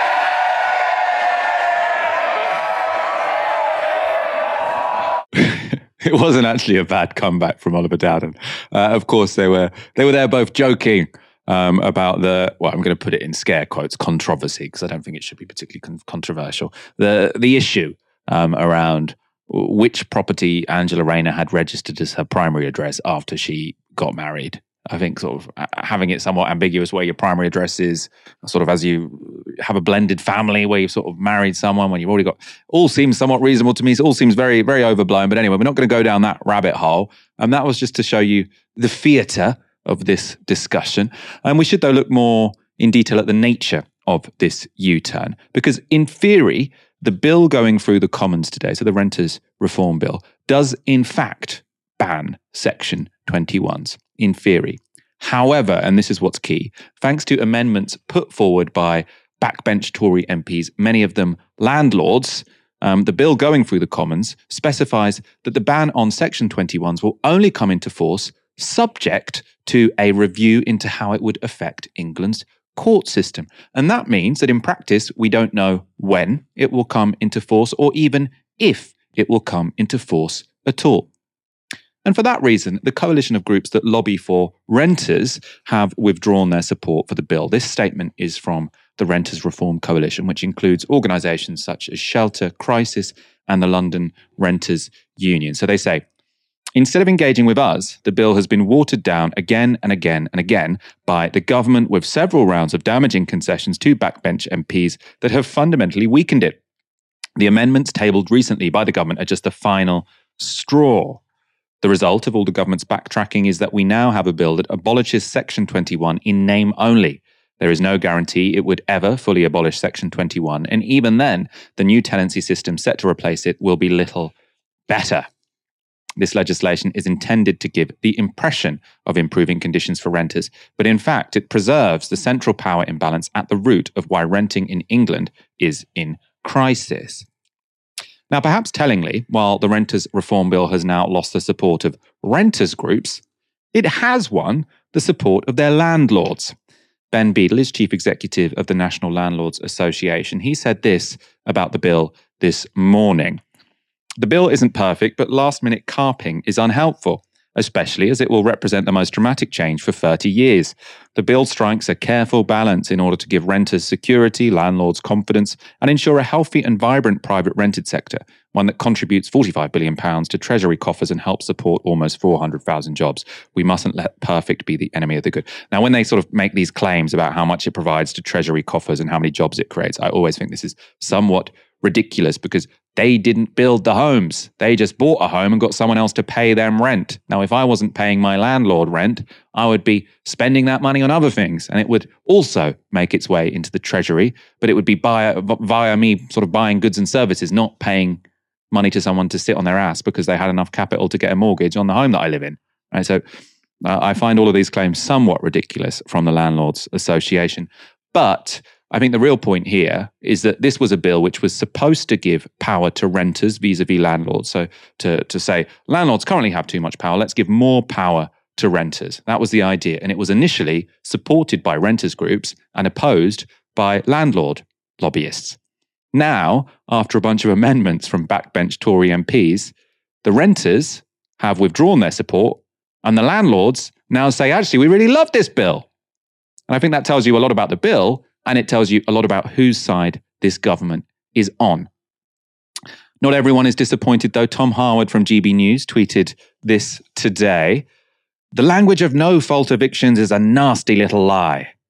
It wasn't actually a bad comeback from Oliver Dowden. Uh, of course, they were they were there both joking um, about the, well, I'm going to put it in scare quotes, controversy, because I don't think it should be particularly con- controversial. The the issue um, around which property Angela Rayner had registered as her primary address after she got married. I think sort of having it somewhat ambiguous where your primary address is, sort of as you have a blended family where you've sort of married someone when you've already got, all seems somewhat reasonable to me. It all seems very, very overblown. But anyway, we're not going to go down that rabbit hole. And that was just to show you the theatre of this discussion. And we should, though, look more in detail at the nature of this U-turn. Because in theory, the bill going through the Commons today, so the Renters Reform Bill, does in fact ban Section twenty-ones, in theory. However, and this is what's key, thanks to amendments put forward by backbench Tory M Ps, many of them landlords, um, the bill going through the Commons specifies that the ban on Section twenty-ones will only come into force subject to a review into how it would affect England's court system. And that means that in practice, we don't know when it will come into force or even if it will come into force at all. And for that reason, the coalition of groups that lobby for renters have withdrawn their support for the bill. This statement is from the Renters Reform Coalition, which includes organisations such as Shelter, Crisis, and the London Renters Union. So they say, instead of engaging with us, the bill has been watered down again and again and again by the government with several rounds of damaging concessions to backbench M Ps that have fundamentally weakened it. The amendments tabled recently by the government are just the final straw. The result of all the government's backtracking is that we now have a bill that abolishes Section twenty-one in name only. There is no guarantee it would ever fully abolish Section twenty-one, and even then, the new tenancy system set to replace it will be little better. This legislation is intended to give the impression of improving conditions for renters, but in fact, it preserves the central power imbalance at the root of why renting in England is in crisis. Now, perhaps tellingly, while the Renters Reform Bill has now lost the support of renters groups, it has won the support of their landlords. Ben Beadle is chief executive of the National Landlords Association. He said this about the bill this morning. The bill isn't perfect, but last-minute carping is unhelpful, especially as it will represent the most dramatic change for thirty years. The bill strikes a careful balance in order to give renters security, landlords confidence, and ensure a healthy and vibrant private rented sector, one that contributes forty-five billion pounds to Treasury coffers and helps support almost four hundred thousand jobs. We mustn't let perfect be the enemy of the good. Now, when they sort of make these claims about how much it provides to Treasury coffers and how many jobs it creates, I always think this is somewhat ridiculous because they didn't build the homes. They just bought a home and got someone else to pay them rent. Now, if I wasn't paying my landlord rent, I would be spending that money on other things, and it would also make its way into the Treasury, but it would be via, via me sort of buying goods and services, not paying money to someone to sit on their ass because they had enough capital to get a mortgage on the home that I live in. Right? So uh, I find all of these claims somewhat ridiculous from the Landlords Association. But I think the real point here is that this was a bill which was supposed to give power to renters vis-a-vis landlords. So to, to say, landlords currently have too much power, let's give more power to renters. That was the idea. And it was initially supported by renters groups and opposed by landlord lobbyists. Now, after a bunch of amendments from backbench Tory M Ps, the renters have withdrawn their support and the landlords now say, actually, we really love this bill. And I think that tells you a lot about the bill, and it tells you a lot about whose side this government is on. Not everyone is disappointed, though. Tom Harwood from G B News tweeted this today. The language of no-fault evictions is a nasty little lie.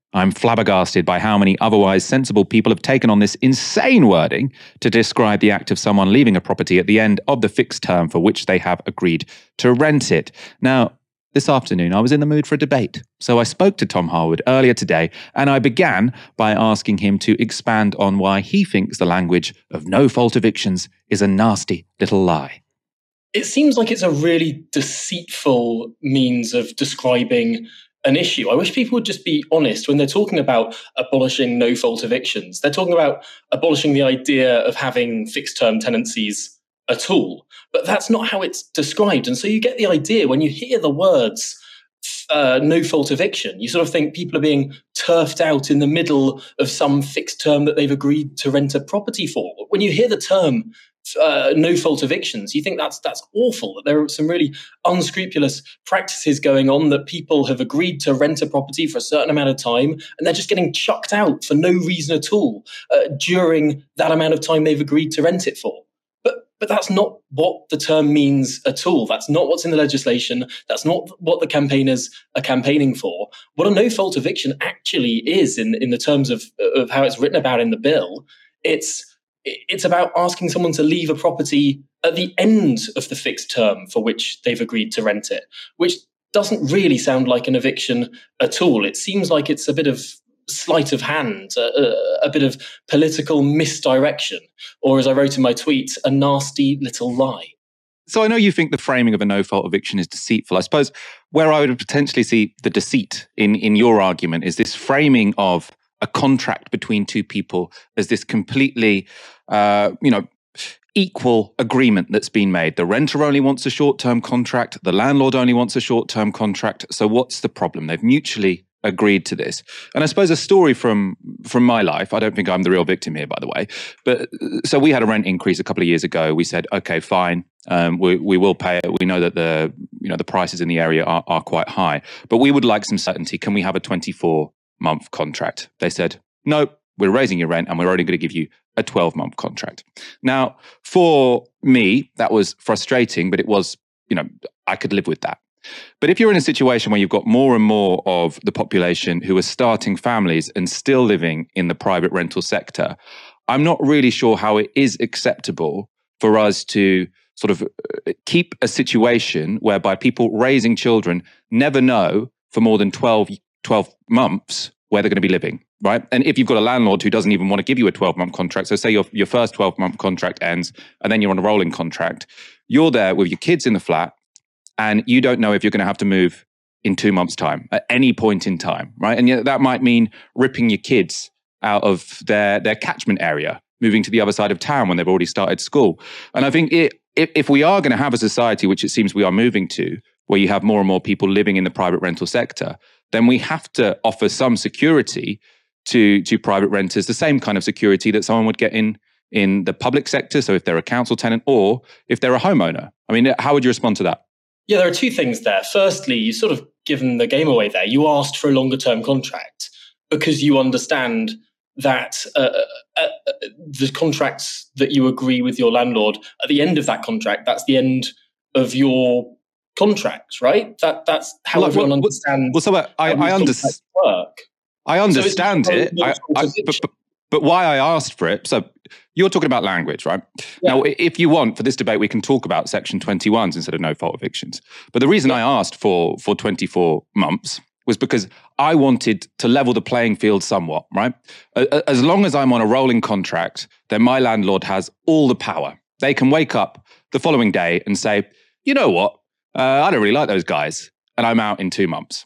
I'm flabbergasted by how many otherwise sensible people have taken on this insane wording to describe the act of someone leaving a property at the end of the fixed term for which they have agreed to rent it. Now, this afternoon, I was in the mood for a debate, so I spoke to Tom Harwood earlier today, and I began by asking him to expand on why he thinks the language of no-fault evictions is a nasty little lie. It seems like it's a really deceitful means of describing an issue. I wish people would just be honest when they're talking about abolishing no-fault evictions. They're talking about abolishing the idea of having fixed-term tenancies at all. But that's not how it's described. And so you get the idea when you hear the words uh, no-fault eviction, you sort of think people are being turfed out in the middle of some fixed term that they've agreed to rent a property for. When you hear the term uh, no-fault evictions, you think that's that's awful, that there are some really unscrupulous practices going on, that people have agreed to rent a property for a certain amount of time and they're just getting chucked out for no reason at all uh, during that amount of time they've agreed to rent it for. But that's not what the term means at all. That's not what's in the legislation. That's not what the campaigners are campaigning for. What a no-fault eviction actually is, in, in the terms of, of how it's written about in the bill, it's it's about asking someone to leave a property at the end of the fixed term for which they've agreed to rent it, which doesn't really sound like an eviction at all. It seems like it's a bit of sleight of hand, a, a bit of political misdirection, or as I wrote in my tweet, a nasty little lie. So I know you think the framing of a no-fault eviction is deceitful. I suppose where I would potentially see the deceit in, in your argument is this framing of a contract between two people as this completely, uh, you know, equal agreement that's been made. The renter only wants a short-term contract. The landlord only wants a short-term contract. So what's the problem? They've mutually agreed to this. And I suppose a story from from my life, I don't think I'm the real victim here, by the way, but so we had a rent increase a couple of years ago. We said, okay, fine, um, we, we will pay it. We know that the you know the prices in the area are, are quite high, but we would like some certainty. Can we have a twenty-four month contract? They said, no, we're raising your rent and we're only going to give you a twelve month contract. Now, for me, that was frustrating, but it was, you know, I could live with that. But if you're in a situation where you've got more and more of the population who are starting families and still living in the private rental sector, I'm not really sure how it is acceptable for us to sort of keep a situation whereby people raising children never know for more than twelve, twelve months where they're going to be living, right? And if you've got a landlord who doesn't even want to give you a twelve month contract, so say your, your first twelve month contract ends and then you're on a rolling contract, you're there with your kids in the flat, and you don't know if you're going to have to move in two months' time, at any point in time, right? And yet that might mean ripping your kids out of their, their catchment area, moving to the other side of town when they've already started school. And I think it, if, if we are going to have a society, which it seems we are moving to, where you have more and more people living in the private rental sector, then we have to offer some security to, to private renters, the same kind of security that someone would get in, in the public sector. So if they're a council tenant or if they're a homeowner. I mean, how would you respond to that? Yeah, there are two things there. Firstly, you sort of given the game away there. You asked for a longer term contract because you understand that uh, uh, uh, the contracts that you agree with your landlord, at the end of that contract, that's the end of your contract, right? That That's how well, everyone well, understands well, so I, I, I, under- work. I understand so it. I, I, but, but, but why I asked for it, so you're talking about language, right? Yeah. Now, if you want, for this debate, we can talk about Section twenty-ones instead of no-fault evictions. But the reason I asked for, for twenty-four months was because I wanted to level the playing field somewhat, right? As long as I'm on a rolling contract, then my landlord has all the power. They can wake up the following day and say, you know what? Uh, I don't really like those guys, and I'm out in two months.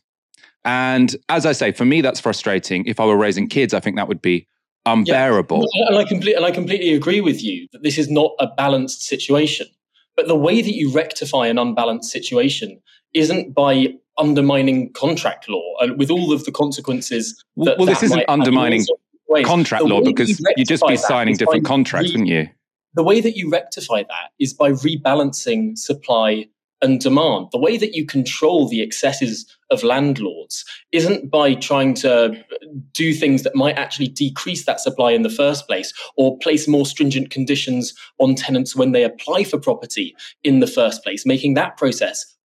And as I say, for me, that's frustrating. If I were raising kids, I think that would be unbearable. Yeah. And I completely and I completely agree with you that this is not a balanced situation. But the way that you rectify an unbalanced situation isn't by undermining contract law and with all of the consequences. That well, that this isn't undermining contract law because you'd just be signing different contracts, re- wouldn't you? The way that you rectify that is by rebalancing supply and demand. The way that you control the excesses of landlords isn't by trying to do things that might actually decrease that supply in the first place or place more stringent conditions on tenants when they apply for property in the first place, making that process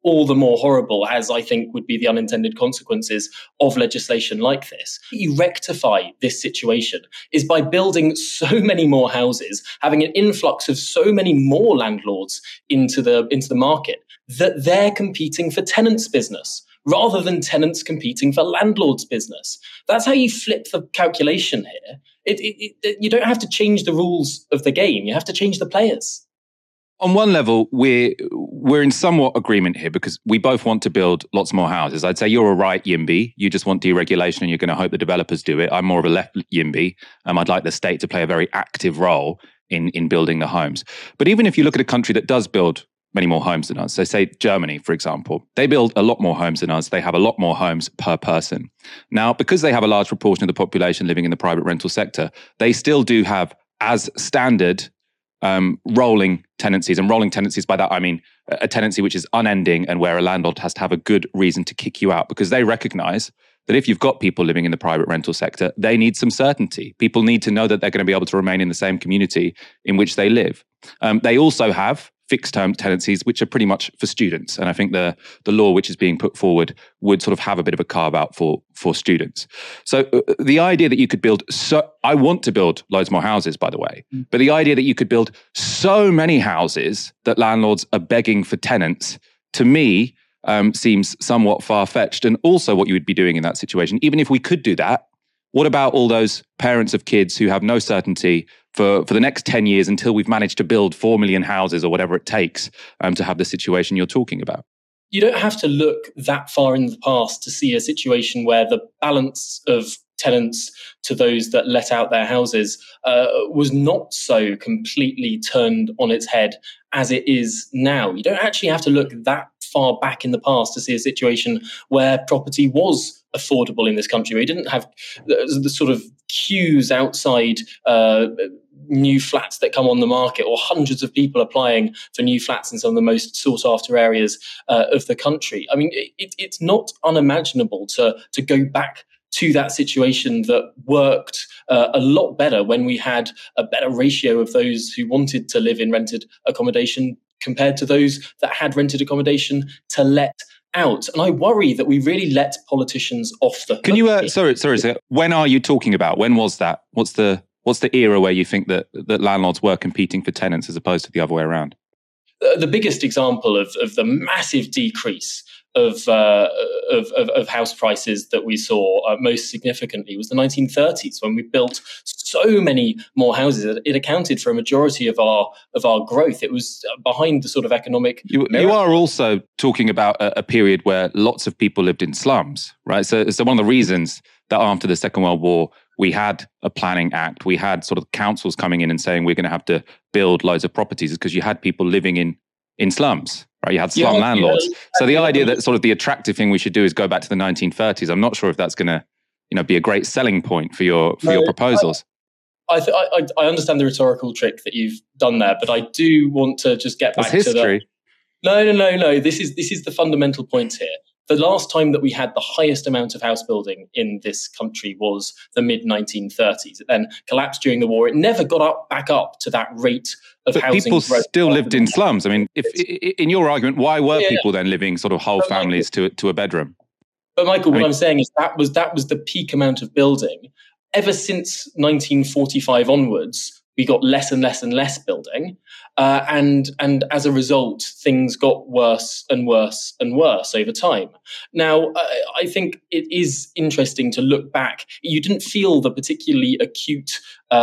all the more horrible, as I think would be the unintended consequences of legislation like this. You rectify this situation is by building so many more houses, having an influx of so many more landlords into the into the market, that they're competing for tenants' business rather than tenants competing for landlords' business. That's how you flip the calculation here. It, it, it, you don't have to change the rules of the game. You have to change the players. On one level, we're, we're in somewhat agreement here because we both want to build lots more houses. I'd say you're a right YIMBY. You just want deregulation and you're going to hope the developers do it. I'm more of a left YIMBY. Um, I'd like the state to play a very active role in, in building the homes. But even if you look at a country that does build many more homes than us, so say Germany, for example, they build a lot more homes than us. They have a lot more homes per person. Now, because they have a large proportion of the population living in the private rental sector, they still do have as standard Um, rolling tenancies. And rolling tenancies, by that I mean a tenancy which is unending and where a landlord has to have a good reason to kick you out, because they recognize that if you've got people living in the private rental sector, they need some certainty. People need to know that they're going to be able to remain in the same community in which they live. Um, they also have fixed term tenancies, which are pretty much for students. And I think the the law which is being put forward would sort of have a bit of a carve out for, for students. So uh, the idea that you could build, so I want to build loads more houses, by the way, mm. but the idea that you could build so many houses that landlords are begging for tenants, to me, um, seems somewhat far-fetched. And also what you would be doing in that situation, even if we could do that, what about all those parents of kids who have no certainty for, for the next ten years until we've managed to build four million houses or whatever it takes um, to have the situation you're talking about? You don't have to look that far in the past to see a situation where the balance of tenants to those that let out their houses uh, was not so completely turned on its head as it is now. You don't actually have to look that far back in the past to see a situation where property was affordable in this country, where you didn't have the, the sort of queues outside uh, new flats that come on the market, or hundreds of people applying for new flats in some of the most sought after areas uh, of the country. I mean, it, it's not unimaginable to, to go back to that situation that worked uh, a lot better when we had a better ratio of those who wanted to live in rented accommodation compared to those that had rented accommodation to let out. And I worry that we really let politicians off the hook. Can you, uh, sorry, sorry, sir, when are you talking about? When was that? What's the what's the era where you think that, that landlords were competing for tenants as opposed to the other way around? Uh, the biggest example of, of the massive decrease Of, uh, of, of of house prices that we saw uh, most significantly was the nineteen thirties, when we built so many more houses. It accounted for a majority of our of our growth. It was behind the sort of economic. You, you are also talking about a, a period where lots of people lived in slums, right? So, so one of the reasons that after the Second World War we had a planning act, we had sort of councils coming in and saying we're going to have to build loads of properties, is because you had people living in in slums. Right, you had slum yeah, landlords. Yeah, so the idea that sort of the attractive thing we should do is go back to the nineteen thirties. I'm not sure if that's going to, you know, be a great selling point for your for no, your proposals. I, I, th- I I understand the rhetorical trick that you've done there, but I do want to just get back that's to history. the. No, no, no, no. This is this is the fundamental point here. The last time that we had the highest amount of house building in this country was the mid nineteen thirties. It then collapsed during the war. It never got up back up to that rate of but housing people growth. Still lived in slums. I mean, if in your argument, why were yeah, people yeah. then living sort of whole but families Michael, to to a bedroom? But Michael, I what mean, I'm saying is that was that was the peak amount of building. Ever since nineteen forty-five onwards, we got less and less and less building. Uh, and and as a result, things got worse and worse and worse over time. Now, I, I think it is interesting to look back. You didn't feel the particularly acute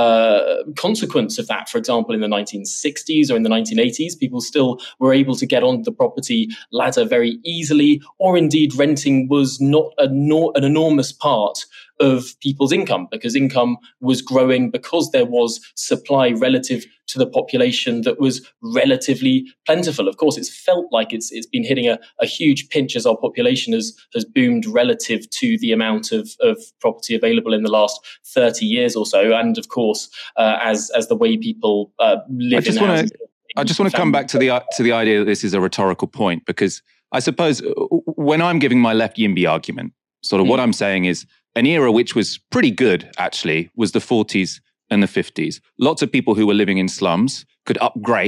uh, consequence of that, for example, in the nineteen sixties or in the nineteen eighties. People still were able to get onto the property ladder very easily, or indeed renting was not a, nor, an enormous part of people's income, because income was growing because there was supply relative to the population that was relatively plentiful. Of course, it's felt like it's it's been hitting a, a huge pinch as our population has has boomed relative to the amount of, of property available in the last thirty years or so. And of course, uh, as as the way people uh, live I just in wanna, houses. I just want to come back to the to the idea that this is a rhetorical point, because I suppose when I'm giving my left YIMBY argument, sort of mm. what I'm saying is an era which was pretty good, actually, was the forties and the fifties. Lots of people who were living in slums could upgrade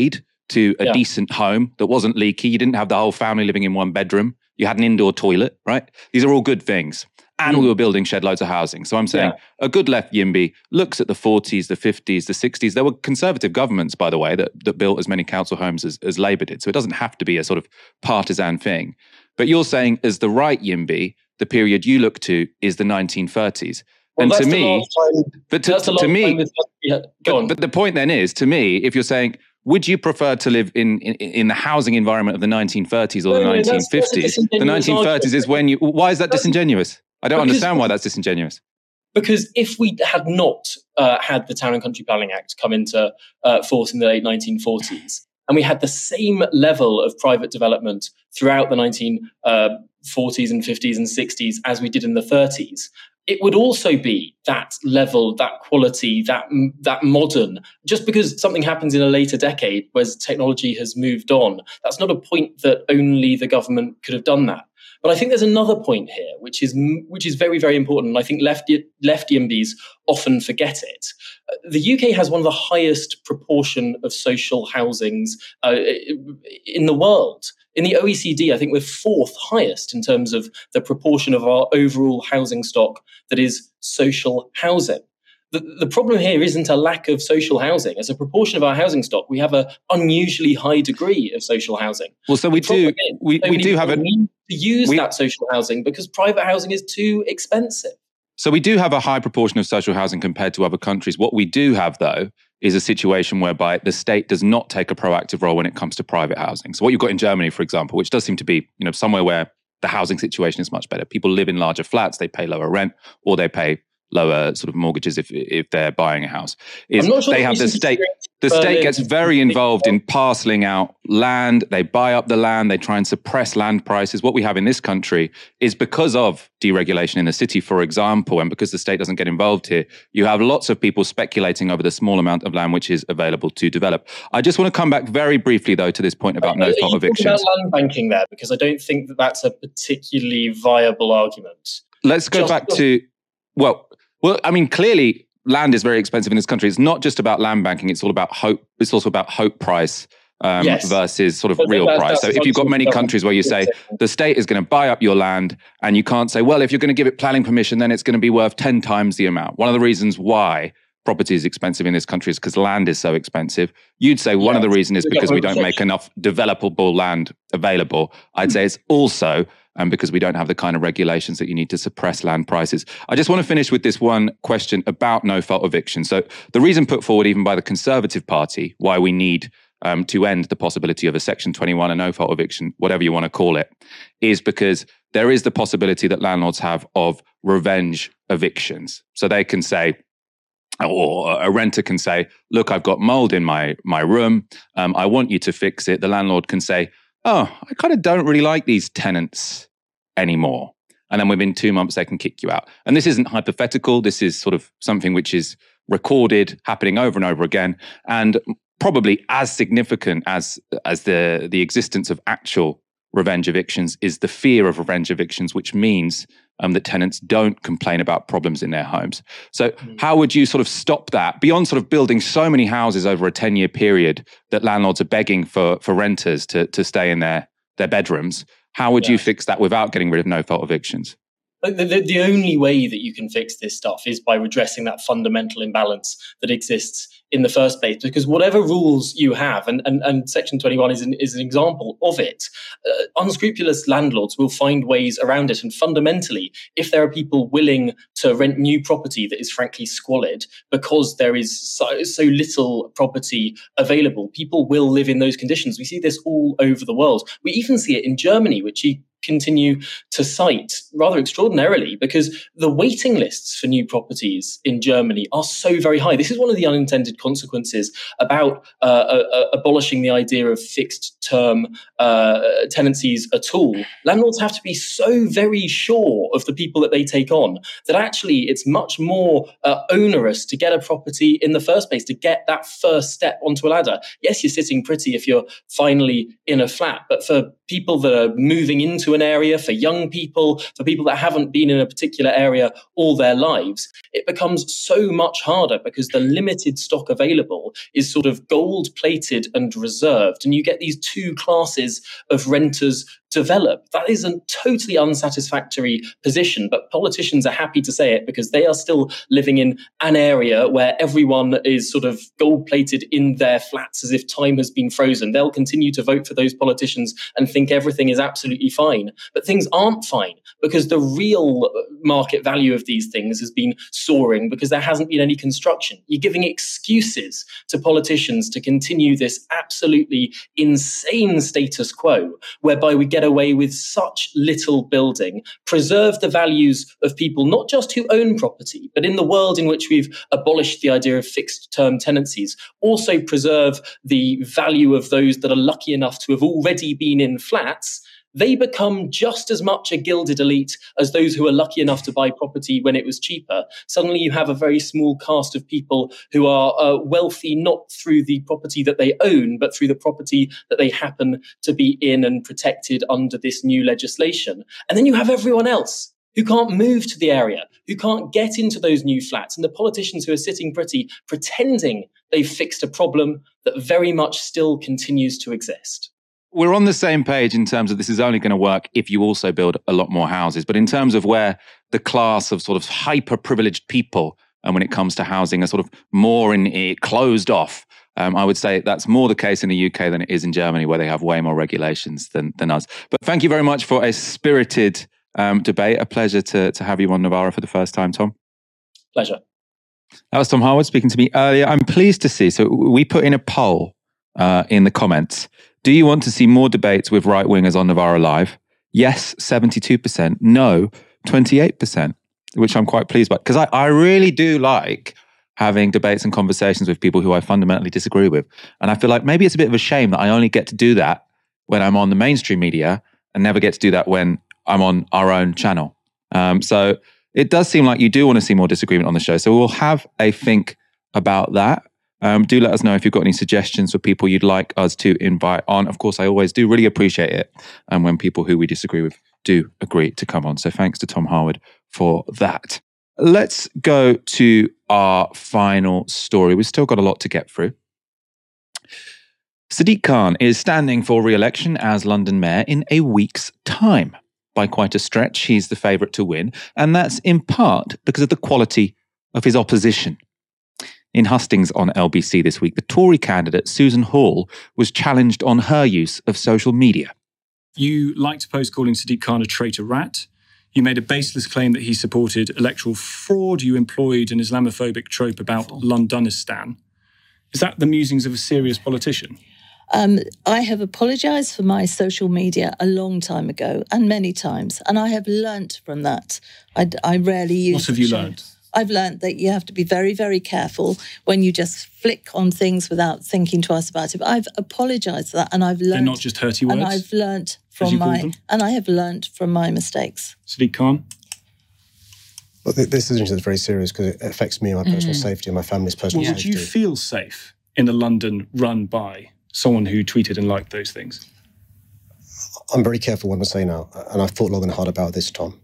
to a Yeah. decent home that wasn't leaky. You didn't have the whole family living in one bedroom. You had an indoor toilet, right? These are all good things. And Mm. we were building shed loads of housing. So I'm saying Yeah. a good left YIMBY looks at the forties, the fifties, the sixties. There were conservative governments, by the way, that, that built as many council homes as, as Labour did. So it doesn't have to be a sort of partisan thing. But you're saying as the right YIMBY, the period you look to is the nineteen thirties. Well, and that's to the me, last time, but to, that's the to last me, time this- yeah, go but, on. but the point then is, to me, if you're saying, would you prefer to live in, in, in the housing environment of the nineteen thirties or No, the no, that's- nineteen that's a fifties? The disingenuous nineteen thirties is when you, why is that That's- disingenuous? I don't because- understand why that's disingenuous. Because if we had not uh, had the Town and Country Planning Act come into uh, force in the late nineteen forties, and we had the same level of private development throughout the nineteen forties and fifties and sixties as we did in the thirties, it would also be that level, that quality, that that modern. Just because something happens in a later decade where technology has moved on, that's not a point that only the government could have done that. But I think there's another point here, which is which is very, very important. And I think left, left YIMBYs often forget it. The U K has one of the highest proportion of social housings uh, in the world. In the O E C D, I think we're fourth highest in terms of the proportion of our overall housing stock that is social housing. The, the problem here isn't a lack of social housing. As a proportion of our housing stock, we have an unusually high degree of social housing. Well, so we The do, problem is, we, so we many do have a, people need to use we- that social housing because private housing is too expensive. So we do have a high proportion of social housing compared to other countries. What we do have, though, is a situation whereby the state does not take a proactive role when it comes to private housing. So what you've got in Germany, for example, which does seem to be, you know, somewhere where the housing situation is much better. People live in larger flats, they pay lower rent, or they pay lower sort of mortgages if if they're buying a house. Is I'm not sure they that have we the should state. restrict The state Berlin gets to very completely- involved in parceling out land. They buy up the land. They try and suppress land prices. What we have in this country is because of deregulation in the city, for example, and because the state doesn't get involved here, you have lots of people speculating over the small amount of land which is available to develop. I just want to come back very briefly, though, to this point about Are no you fault talking evictions. about land banking there? Because I don't think that that's a particularly viable argument. Let's go Just- back to, well, well, I mean, clearly land is very expensive in this country. It's not just about land banking. It's all about hope. It's also about hope price um, Yes. versus sort of But real that's- price. So that's if you've got something many that- countries where you say the state is going to buy up your land and you can't say, well, if you're going to give it planning permission, then it's going to be worth ten times the amount. One of the reasons why property is expensive in this country is because land is so expensive. You'd say one of the reasons is the because we government don't make restriction. enough developable land available. I'd say it's also and because we don't have the kind of regulations that you need to suppress land prices. I just want to finish with this one question about no-fault eviction. So the reason put forward even by the Conservative Party why we need um, to end the possibility of a Section twenty-one, a no-fault eviction, whatever you want to call it, is because there is the possibility that landlords have of revenge evictions. So they can say, or a renter can say, look, I've got mold in my, my room. Um, I want you to fix it. The landlord can say, oh, I kind of don't really like these tenants anymore. And then within two months, they can kick you out. And this isn't hypothetical. This is sort of something which is recorded, happening over and over again. And probably as significant as, as the, the existence of actual revenge evictions is the fear of revenge evictions, which means um, that tenants don't complain about problems in their homes. So mm. how would you sort of stop that beyond sort of building so many houses over a ten-year period that landlords are begging for, for renters to, to stay in their, their bedrooms? How would yeah. you fix that without getting rid of no-fault evictions? The, the, the only way that you can fix this stuff is by redressing that fundamental imbalance that exists in the first place, because whatever rules you have, and, and, and Section twenty-one is an, is an example of it, uh, unscrupulous landlords will find ways around it. And fundamentally, if there are people willing to rent new property that is frankly squalid because there is so, so little property available, people will live in those conditions. We see this all over the world. We even see it in Germany, which you continue to cite rather extraordinarily, because the waiting lists for new properties in Germany are so very high. This is one of the unintended consequences about uh, uh, abolishing the idea of fixed term uh, tenancies at all. Landlords have to be so very sure of the people that they take on that actually it's much more uh, onerous to get a property in the first place, to get that first step onto a ladder. Yes, you're sitting pretty if you're finally in a flat, but for people that are moving into an area, for young people, for people that haven't been in a particular area all their lives, it becomes so much harder because the limited stock available is sort of gold-plated and reserved. And you get these two classes of renters develop. That is a totally unsatisfactory position, but politicians are happy to say it because they are still living in an area where everyone is sort of gold-plated in their flats as if time has been frozen. They'll continue to vote for those politicians and think everything is absolutely fine. But things aren't fine because the real market value of these things has been soaring because there hasn't been any construction. You're giving excuses to politicians to continue this absolutely insane status quo, whereby we get away with such little building, preserve the values of people, not just who own property, but in the world in which we've abolished the idea of fixed term tenancies, also preserve the value of those that are lucky enough to have already been in flats. They become just as much a gilded elite as those who are lucky enough to buy property when it was cheaper. Suddenly you have a very small cast of people who are uh, wealthy not through the property that they own, but through the property that they happen to be in and protected under this new legislation. And then you have everyone else who can't move to the area, who can't get into those new flats, and the politicians who are sitting pretty, pretending they've fixed a problem that very much still continues to exist. We're on the same page in terms of this is only going to work if you also build a lot more houses. But in terms of where the class of sort of hyper-privileged people, and when it comes to housing, are sort of more in a closed off, um, I would say that's more the case in the U K than it is in Germany, where they have way more regulations than, than us. But thank you very much for a spirited um, debate. A pleasure to, to have you on Novara for the first time, Tom. Pleasure. That was Tom Harwood speaking to me earlier. I'm pleased to see, so we put in a poll uh, in the comments. Do you want to see more debates with right-wingers on Novara Live? Yes, seventy-two percent. No, twenty-eight percent, which I'm quite pleased by. Because I, I really do like having debates and conversations with people who I fundamentally disagree with. And I feel like maybe it's a bit of a shame that I only get to do that when I'm on the mainstream media and never get to do that when I'm on our own channel. Um, so it does seem like you do want to see more disagreement on the show. So we'll have a think about that. Um, do let us know if you've got any suggestions for people you'd like us to invite on. Of course, I always do really appreciate it and um, when people who we disagree with do agree to come on. So thanks to Tom Harwood for that. Let's go to our final story. We've still got a lot to get through. Sadiq Khan is standing for re-election as London Mayor in a week's time. By quite a stretch, he's the favourite to win, and that's in part because of the quality of his opposition. In hustings on L B C this week, the Tory candidate Susan Hall was challenged on her use of social media. You liked a post calling Sadiq Khan a traitor rat. You made a baseless claim that he supported electoral fraud. You employed an Islamophobic trope about Londonistan. Is that the musings of a serious politician? Um, I have apologised for my social media a long time ago, and many times, and I have learnt from that. I, I rarely use. What have you learnt? I've learnt that you have to be very, very careful when you just flick on things without thinking twice about it. But I've apologised for that, and I've learnt. They're not just hurty words. And I've learnt from my and I have learnt from my mistakes. Sadiq Khan. Well, this is very serious because it affects me and my personal mm. safety and my family's personal well, safety. Would you feel safe in a London run by someone who tweeted and liked those things? I'm very careful what I say now, and I've thought long and hard about this, Tom.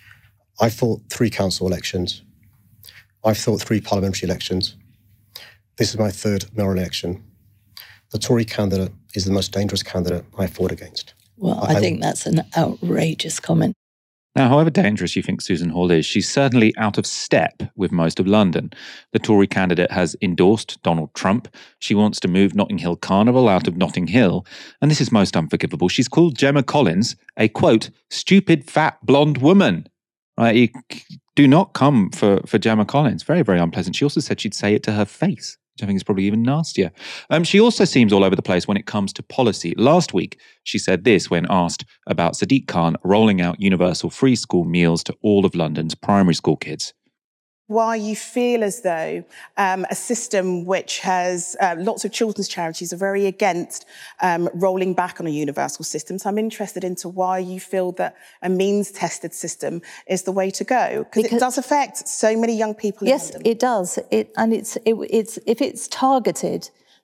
I fought three council elections. I've fought three parliamentary elections. This is my third mayoral election. The Tory candidate is the most dangerous candidate I fought against. Well, I, I think that's an outrageous comment. Now, however dangerous you think Susan Hall is, she's certainly out of step with most of London. The Tory candidate has endorsed Donald Trump. She wants to move Notting Hill Carnival out of Notting Hill. And this is most unforgivable. She's called Gemma Collins a, quote, stupid, fat, blonde woman. Right? You do not come for, for Gemma Collins. Very, very unpleasant. She also said she'd say it to her face, which I think is probably even nastier. Um, she also seems all over the place when it comes to policy. Last week, she said this when asked about Sadiq Khan rolling out universal free school meals to all of London's primary school kids. Why you feel as though um, a system which has uh, lots of children's charities are very against um, rolling back on a universal system. So I'm interested into why you feel that a means-tested system is the way to go, because it does affect so many young people. Yes, in London. it does. It and it's it, it's if it's targeted,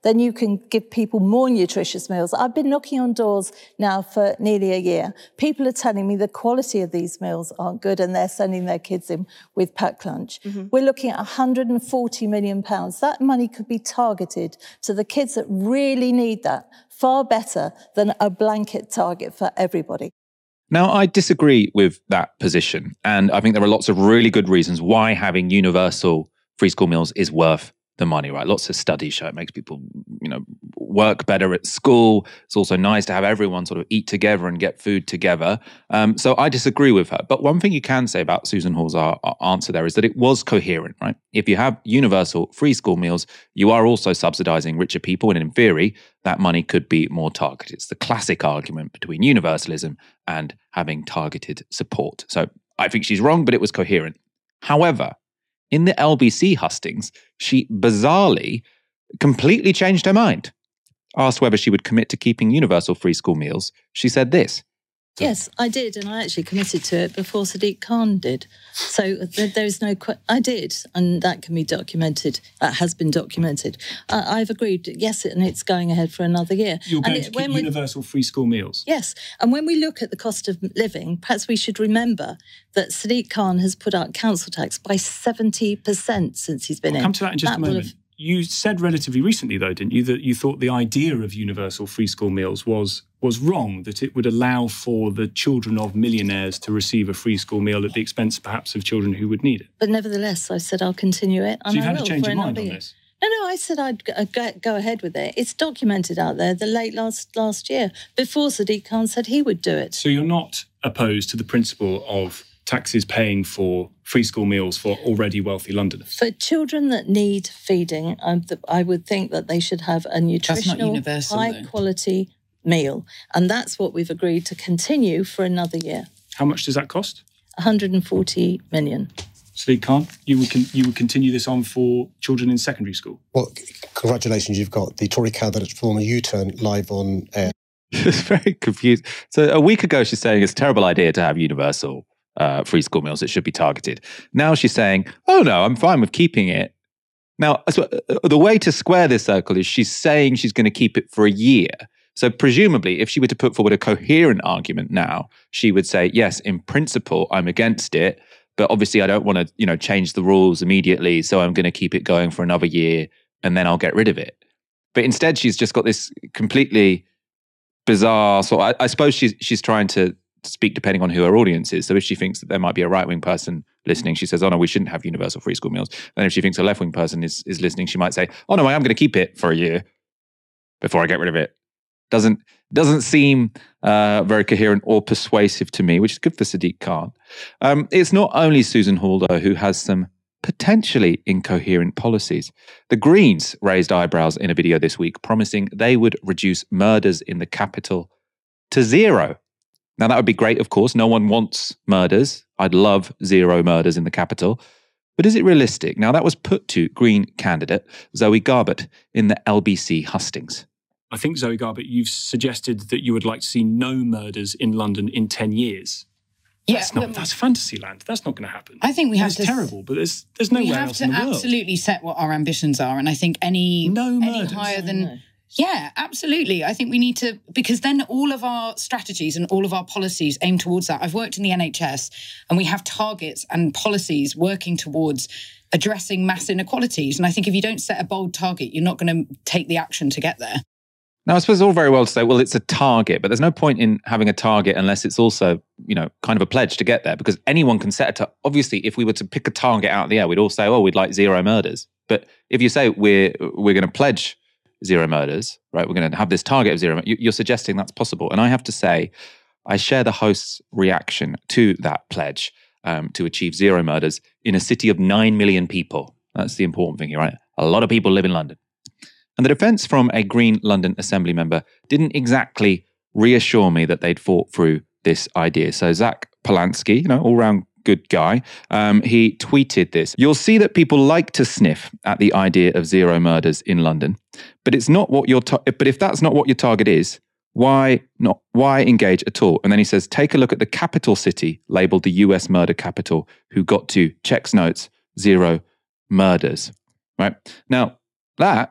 then you can give people more nutritious meals. I've been knocking on doors now for nearly a year. People are telling me the quality of these meals aren't good and they're sending their kids in with packed lunch. Mm-hmm. We're looking at one hundred forty million pounds. That money could be targeted to the kids that really need that, far better than a blanket target for everybody. Now, I disagree with that position. And I think there are lots of really good reasons why having universal free school meals is worth the money, right? Lots of studies show it makes people, you know, work better at school. It's also nice to have everyone sort of eat together and get food together. Um, so I disagree with her. But one thing you can say about Susan Hall's uh, answer there is that it was coherent, right? If you have universal free school meals, you are also subsidizing richer people. And in theory, that money could be more targeted. It's the classic argument between universalism and having targeted support. So I think she's wrong, but it was coherent. However, in the L B C hustings, she bizarrely completely changed her mind. Asked whether she would commit to keeping universal free school meals, she said this. Yes, I did, and I actually committed to it before Sadiq Khan did. So th- there's no... Que- I did, and that can be documented. That has been documented. Uh, I've agreed, yes, and it's going ahead for another year. You're going and to it, keep universal free school meals? Yes, and when we look at the cost of living, perhaps we should remember that Sadiq Khan has put up council tax by seventy percent since he's been I'll in. come to that in just that a moment. Have... You said relatively recently, though, didn't you, that you thought the idea of universal free school meals was was wrong, that it would allow for the children of millionaires to receive a free school meal at the expense, perhaps, of children who would need it. But nevertheless, I said I'll continue it. So and you've I had to will change for your mind another on year. this? No, no, I said I'd go, go, go ahead with it. It's documented out there, the late last last year, before Sadiq Khan said he would do it. So you're not opposed to the principle of taxes paying for free school meals for already wealthy Londoners? For children that need feeding, um, th- I would think that they should have a nutritional, high-quality meal. And that's what we've agreed to continue for another year. How much does that cost? one hundred forty million. Sadiq Khan, you would, con- you would continue this on for children in secondary school? Well, c- congratulations, you've got the Tory candidate perform a U-turn live on air. It's very confused. So a week ago, she's saying it's a terrible idea to have universal Uh, free school meals, it should be targeted. Now she's saying, oh no, I'm fine with keeping it. Now, so, uh, the way to square this circle is she's saying she's going to keep it for a year. So presumably, if she were to put forward a coherent argument now, she would say, yes, in principle, I'm against it, but obviously I don't want to, you know, change the rules immediately, so I'm going to keep it going for another year, and then I'll get rid of it. But instead, she's just got this completely bizarre, so I, I suppose she's she's trying to speak depending on who her audience is. So if she thinks that there might be a right-wing person listening, she says, oh no, we shouldn't have universal free school meals. Then if she thinks a left-wing person is, is listening, she might say, oh no, I am going to keep it for a year before I get rid of it. Doesn't doesn't seem uh, very coherent or persuasive to me, which is good for Sadiq Khan. Um, it's not only Susan Hall, though, who has some potentially incoherent policies. The Greens raised eyebrows in a video this week, promising they would reduce murders in the capital to zero. Now, that would be great, of course. No one wants murders. I'd love zero murders in the capital. But is it realistic? Now, that was put to Green candidate Zoe Garbett in the L B C hustings. I think, Zoe Garbett, you've suggested that you would like to see no murders in London in ten years. Yeah, that's, not, that's fantasy land. That's not going to happen. I think we have it's to... terrible, but there's there's nowhere else in the world. We have to absolutely set what our ambitions are. And I think any, no any murders. higher than... No. Yeah, absolutely. I think we need to, because then all of our strategies and all of our policies aim towards that. I've worked in the N H S and we have targets and policies working towards addressing mass inequalities. And I think if you don't set a bold target, you're not going to take the action to get there. Now, I suppose it's all very well to say, well, it's a target, but there's no point in having a target unless it's also, you know, kind of a pledge to get there, because anyone can set a target. Obviously, if we were to pick a target out of the air, we'd all say, oh, we'd like zero murders. But if you say we're we're going to pledge zero murders, right? We're going to have this target of zero. You're suggesting that's possible. And I have to say, I share the host's reaction to that pledge um, to achieve zero murders in a city of nine million people. That's the important thing here, right? A lot of people live in London. And the defence from a Green London Assembly member didn't exactly reassure me that they'd thought through this idea. So Zach Polanski, you know, all-round good guy, um, he tweeted this. You'll see that people like to sniff at the idea of zero murders in London, but it's not what your ta- but if that's not what your target is, why not? Why engage at all? And then he says, take a look at the capital city labelled the U S murder capital, who got to, checks notes, zero murders. Right now, that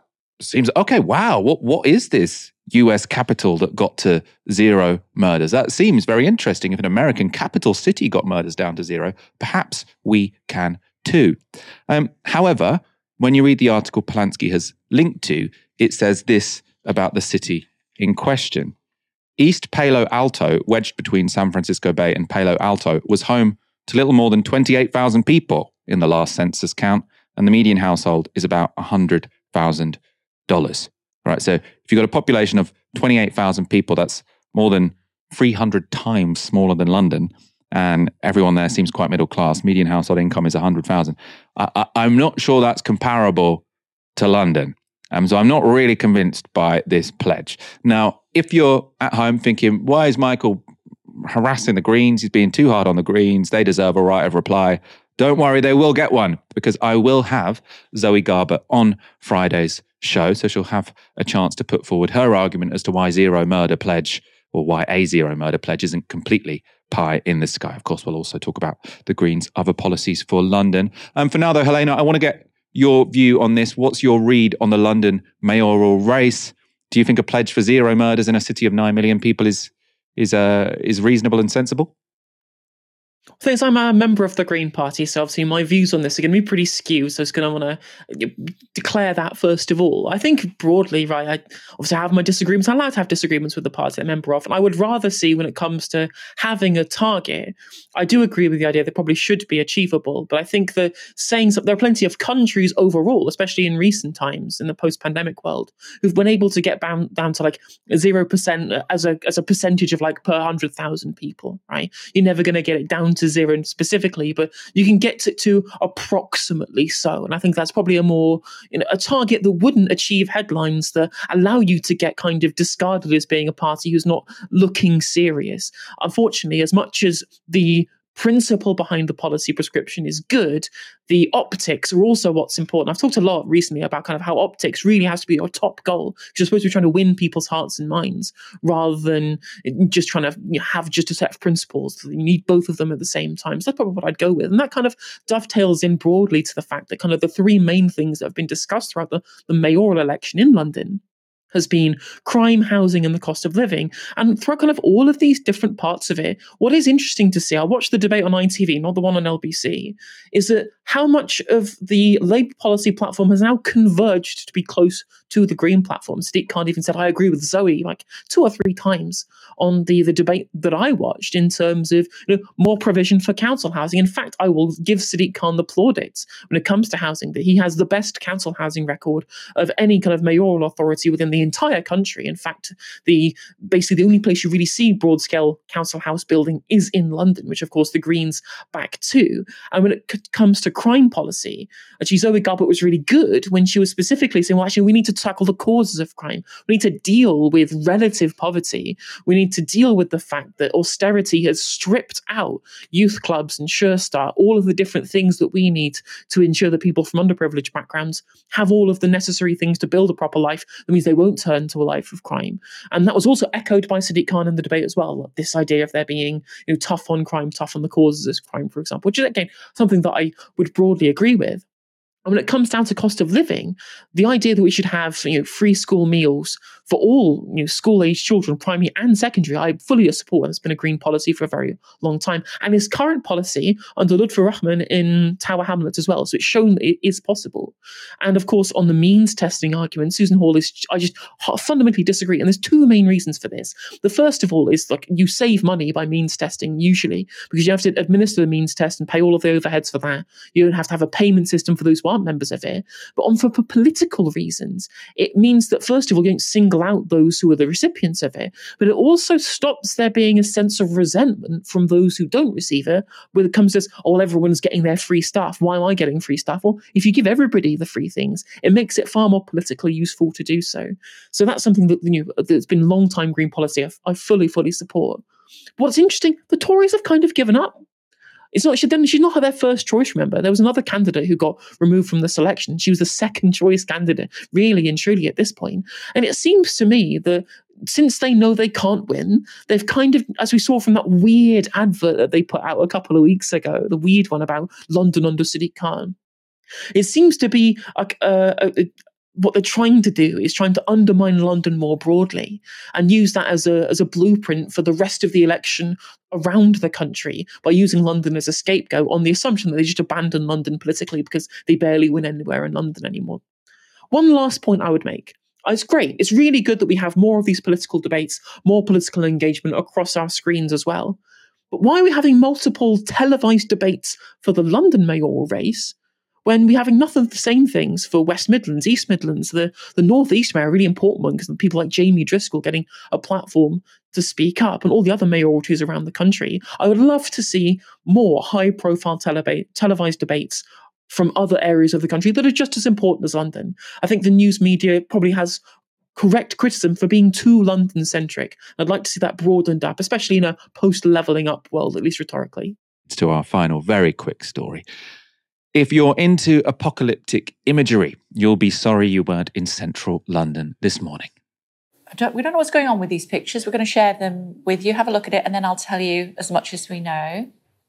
seems, okay, wow, what what is this U S capital that got to zero murders? That seems very interesting. If an American capital city got murders down to zero, perhaps we can too. Um, however, when you read the article Polanski has linked to, it says this about the city in question. East Palo Alto, wedged between San Francisco Bay and Palo Alto, was home to little more than twenty-eight thousand people in the last census count, and the median household is about one hundred thousand dollars. Right, so if you've got a population of twenty-eight thousand people, that's more than three hundred times smaller than London, and everyone there seems quite middle class. Median household income is one hundred thousand. I, I, I'm not sure that's comparable to London. Um, so I'm not really convinced by this pledge. Now, if you're at home thinking, why is Michael harassing the Greens? He's being too hard on the Greens. They deserve a right of reply. Don't worry, they will get one, because I will have Zoe Garber on Friday's show. So she'll have a chance to put forward her argument as to why zero murder pledge, or why a zero murder pledge isn't completely pie in the sky. Of course, we'll also talk about the Greens' other policies for London. Um, for now, though, Helena, I want to get your view on this. What's your read on the London mayoral race? Do you think a pledge for zero murders in a city of nine million people is is uh, is reasonable and sensible? The thing is, I'm a member of the Green Party, so obviously my views on this are going to be pretty skewed, so I was going to want to declare that first of all. I think broadly, right, I obviously have my disagreements. I'm allowed to have disagreements with the party I'm a member of, and I would rather see, when it comes to having a target, I do agree with the idea that probably should be achievable, but I think that saying so, there are plenty of countries overall, especially in recent times in the post-pandemic world, who've been able to get down, down to like zero percent as a as a percentage of like per one hundred thousand people, right? You're never going to get it down to zero specifically, but you can get it to approximately so. And I think that's probably a more, you know, a target that wouldn't achieve headlines that allow you to get kind of discarded as being a party who's not looking serious. Unfortunately, as much as the principle behind the policy prescription is good, the optics are also what's important. I've talked a lot recently about kind of how optics really has to be your top goal, because you're supposed to be trying to win people's hearts and minds rather than just trying to, you know, have just a set of principles. You need both of them at the same time. So that's probably what I'd go with. And that kind of dovetails in broadly to the fact that kind of the three main things that have been discussed throughout the, the mayoral election in London has been crime, housing, and the cost of living. And throughout kind of all of these different parts of it, what is interesting to see, I watched the debate on I T V, not the one on L B C, is that how much of the Labour policy platform has now converged to be close to the Green platform. Sadiq Khan even said, I agree with Zoe, like two or three times on the, the debate that I watched in terms of, you know, more provision for council housing. In fact, I will give Sadiq Khan the plaudits when it comes to housing, that he has the best council housing record of any kind of mayoral authority within the entire country. In fact, the basically the only place you really see broad-scale council house building is in London, which of course the Greens back too. And when it c- comes to crime policy, actually Zoe Garber was really good when she was specifically saying, well, actually we need to tackle the causes of crime. We need to deal with relative poverty. We need to deal with the fact that austerity has stripped out youth clubs and Sure Start, all of the different things that we need to ensure that people from underprivileged backgrounds have all of the necessary things to build a proper life. That means they won't turn to a life of crime. And that was also echoed by Sadiq Khan in the debate as well, this idea of there being, you know, tough on crime, tough on the causes of crime, for example, which is, again, something that I would broadly agree with. And when it comes down to cost of living, the idea that we should have, you know, free school meals for all, you know, school-age children, primary and secondary, I fully support. It's been a Green policy for a very long time. And it's current policy under Lutfur Rahman in Tower Hamlets as well. So it's shown that it is possible. And of course, on the means testing argument, Susan Hall is, I just fundamentally disagree. And there's two main reasons for this. The first of all is, like, you save money by means testing usually, because you have to administer the means test and pay all of the overheads for that. You don't have to have a payment system for those who aren't members of it. But on for political reasons, it means that first of all, you don't single out those who are the recipients of it, but it also stops there being a sense of resentment from those who don't receive it, when it comes to, oh, well, everyone's getting their free stuff. Why am I getting free stuff? Well, if you give everybody the free things, it makes it far more politically useful to do so. So that's something that, you know, that's been long-time Green policy I, I fully, fully support. What's interesting, the Tories have kind of given up. It's not, she didn't, she's not their first choice, remember. There was another candidate who got removed from the selection. She was the second choice candidate, really and truly at this point. And it seems to me that since they know they can't win, they've kind of, as we saw from that weird advert that they put out a couple of weeks ago, the weird one about London under Sadiq Khan, it seems to be a, a, a what they're trying to do is trying to undermine London more broadly and use that as a as a blueprint for the rest of the election around the country by using London as a scapegoat on the assumption that they just abandon London politically because they barely win anywhere in London anymore. One last point I would make. It's great. It's really good that we have more of these political debates, more political engagement across our screens as well. But why are we having multiple televised debates for the London mayoral race when we're having nothing of the same things for West Midlands, East Midlands, the, the North East mayor, a really important one because people like Jamie Driscoll getting a platform to speak up and all the other mayoralties around the country. I would love to see more high-profile tele- televised debates from other areas of the country that are just as important as London. I think the news media probably has correct criticism for being too London-centric. I'd like to see that broadened up, especially in a post-levelling up world, at least rhetorically. To our final, very quick story. If you're into apocalyptic imagery, you'll be sorry you weren't in central London this morning. I don't, we don't know what's going on with these pictures. We're going to share them with you. Have a look at it, and then I'll tell you as much as we know.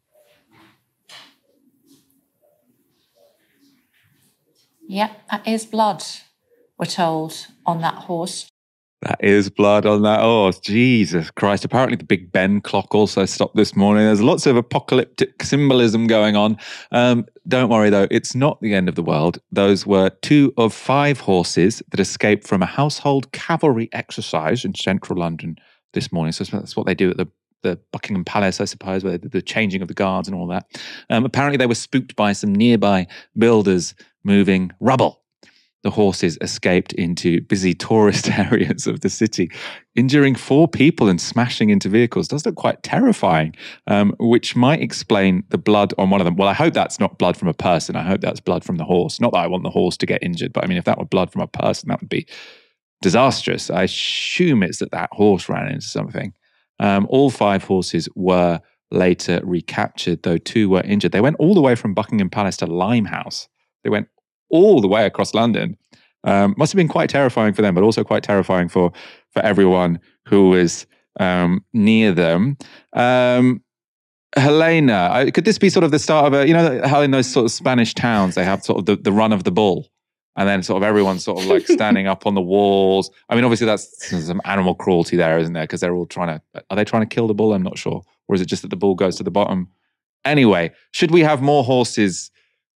Yeah, that is blood, we're told, on that horse. That is blood on that horse. Jesus Christ. Apparently the Big Ben clock also stopped this morning. There's lots of apocalyptic symbolism going on. Um, don't worry, though. It's not the end of the world. Those were two of five horses that escaped from a household cavalry exercise in central London this morning. So that's what they do at the, the Buckingham Palace, I suppose, where the changing of the guards and all that. Um, apparently they were spooked by some nearby builders moving rubble. The horses escaped into busy tourist areas of the city, injuring four people and smashing into vehicles. Does look quite terrifying, um, which might explain the blood on one of them. Well, I hope that's not blood from a person. I hope that's blood from the horse. Not that I want the horse to get injured, but I mean, if that were blood from a person, that would be disastrous. I assume it's that that horse ran into something. Um, all five horses were later recaptured, though two were injured. They went all the way from Buckingham Palace to Limehouse. They went all the way across London. Um, must have been quite terrifying for them, but also quite terrifying for for everyone who was um, near them. Um, Helena, I, could this be sort of the start of a, you know, how in those sort of Spanish towns they have sort of the, the run of the bull, and then sort of everyone's sort of like standing up on the walls. I mean, obviously that's some animal cruelty there, isn't there? Because they're all trying to, are they trying to kill the bull? I'm not sure. Or is it just that the bull goes to the bottom? Anyway, should we have more horses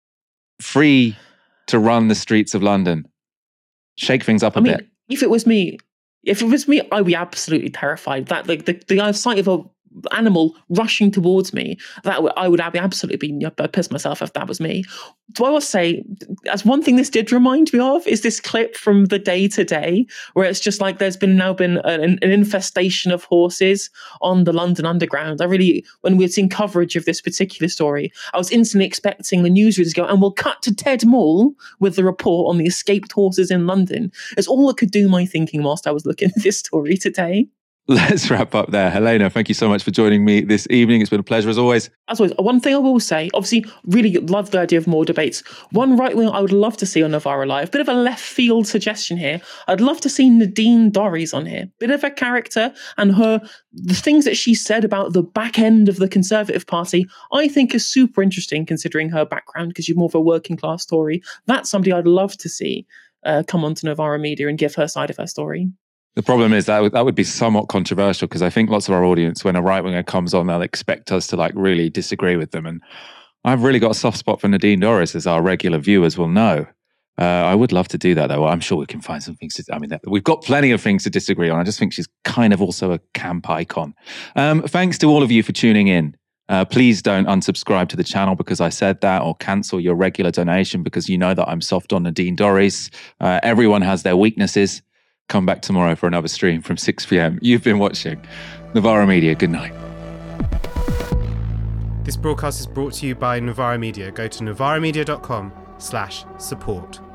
free to run the streets of London? Shake things up a I mean, bit. If it was me, if it was me, I'd be absolutely terrified. That like the, the sight of a animal rushing towards me, that would, I would be absolutely be I'd piss myself if that was me. Do I will say, as one thing this did remind me of is this clip from the Day Today, where it's just like there's been now been an, an infestation of horses on the London Underground. I really, when we had seen coverage of this particular story, I was instantly expecting the newsreaders to go, and we'll cut to Ted Moore with the report on the escaped horses in London. It's all that could do my thinking whilst I was looking at this story today. Let's wrap up there. Helena, thank you so much for joining me this evening. It's been a pleasure as always. As always, one thing I will say, obviously, really love the idea of more debates. One right wing I would love to see on Novara Live, bit of a left field suggestion here. I'd love to see Nadine Dorries on here. Bit of a character, and her, the things that she said about the back end of the Conservative Party, I think is super interesting considering her background, because she's more of a working class Tory. That's somebody I'd love to see uh, come onto Novara Media and give her side of her story. The problem is that would, that would be somewhat controversial, because I think lots of our audience, when a right-winger comes on, they'll expect us to like really disagree with them. And I've really got a soft spot for Nadine Dorries, as our regular viewers will know. Uh, I would love to do that, though. I'm sure we can find some things to... I mean, we've got plenty of things to disagree on. I just think she's kind of also a camp icon. Um, thanks to all of you for tuning in. Uh, please don't unsubscribe to the channel because I said that, or cancel your regular donation because you know that I'm soft on Nadine Dorries. Uh, everyone has their weaknesses. Come back tomorrow for another stream from six p.m. You've been watching Novara Media. Good night. This broadcast is brought to you by Novara Media. Go to novaramedia dot com slash support.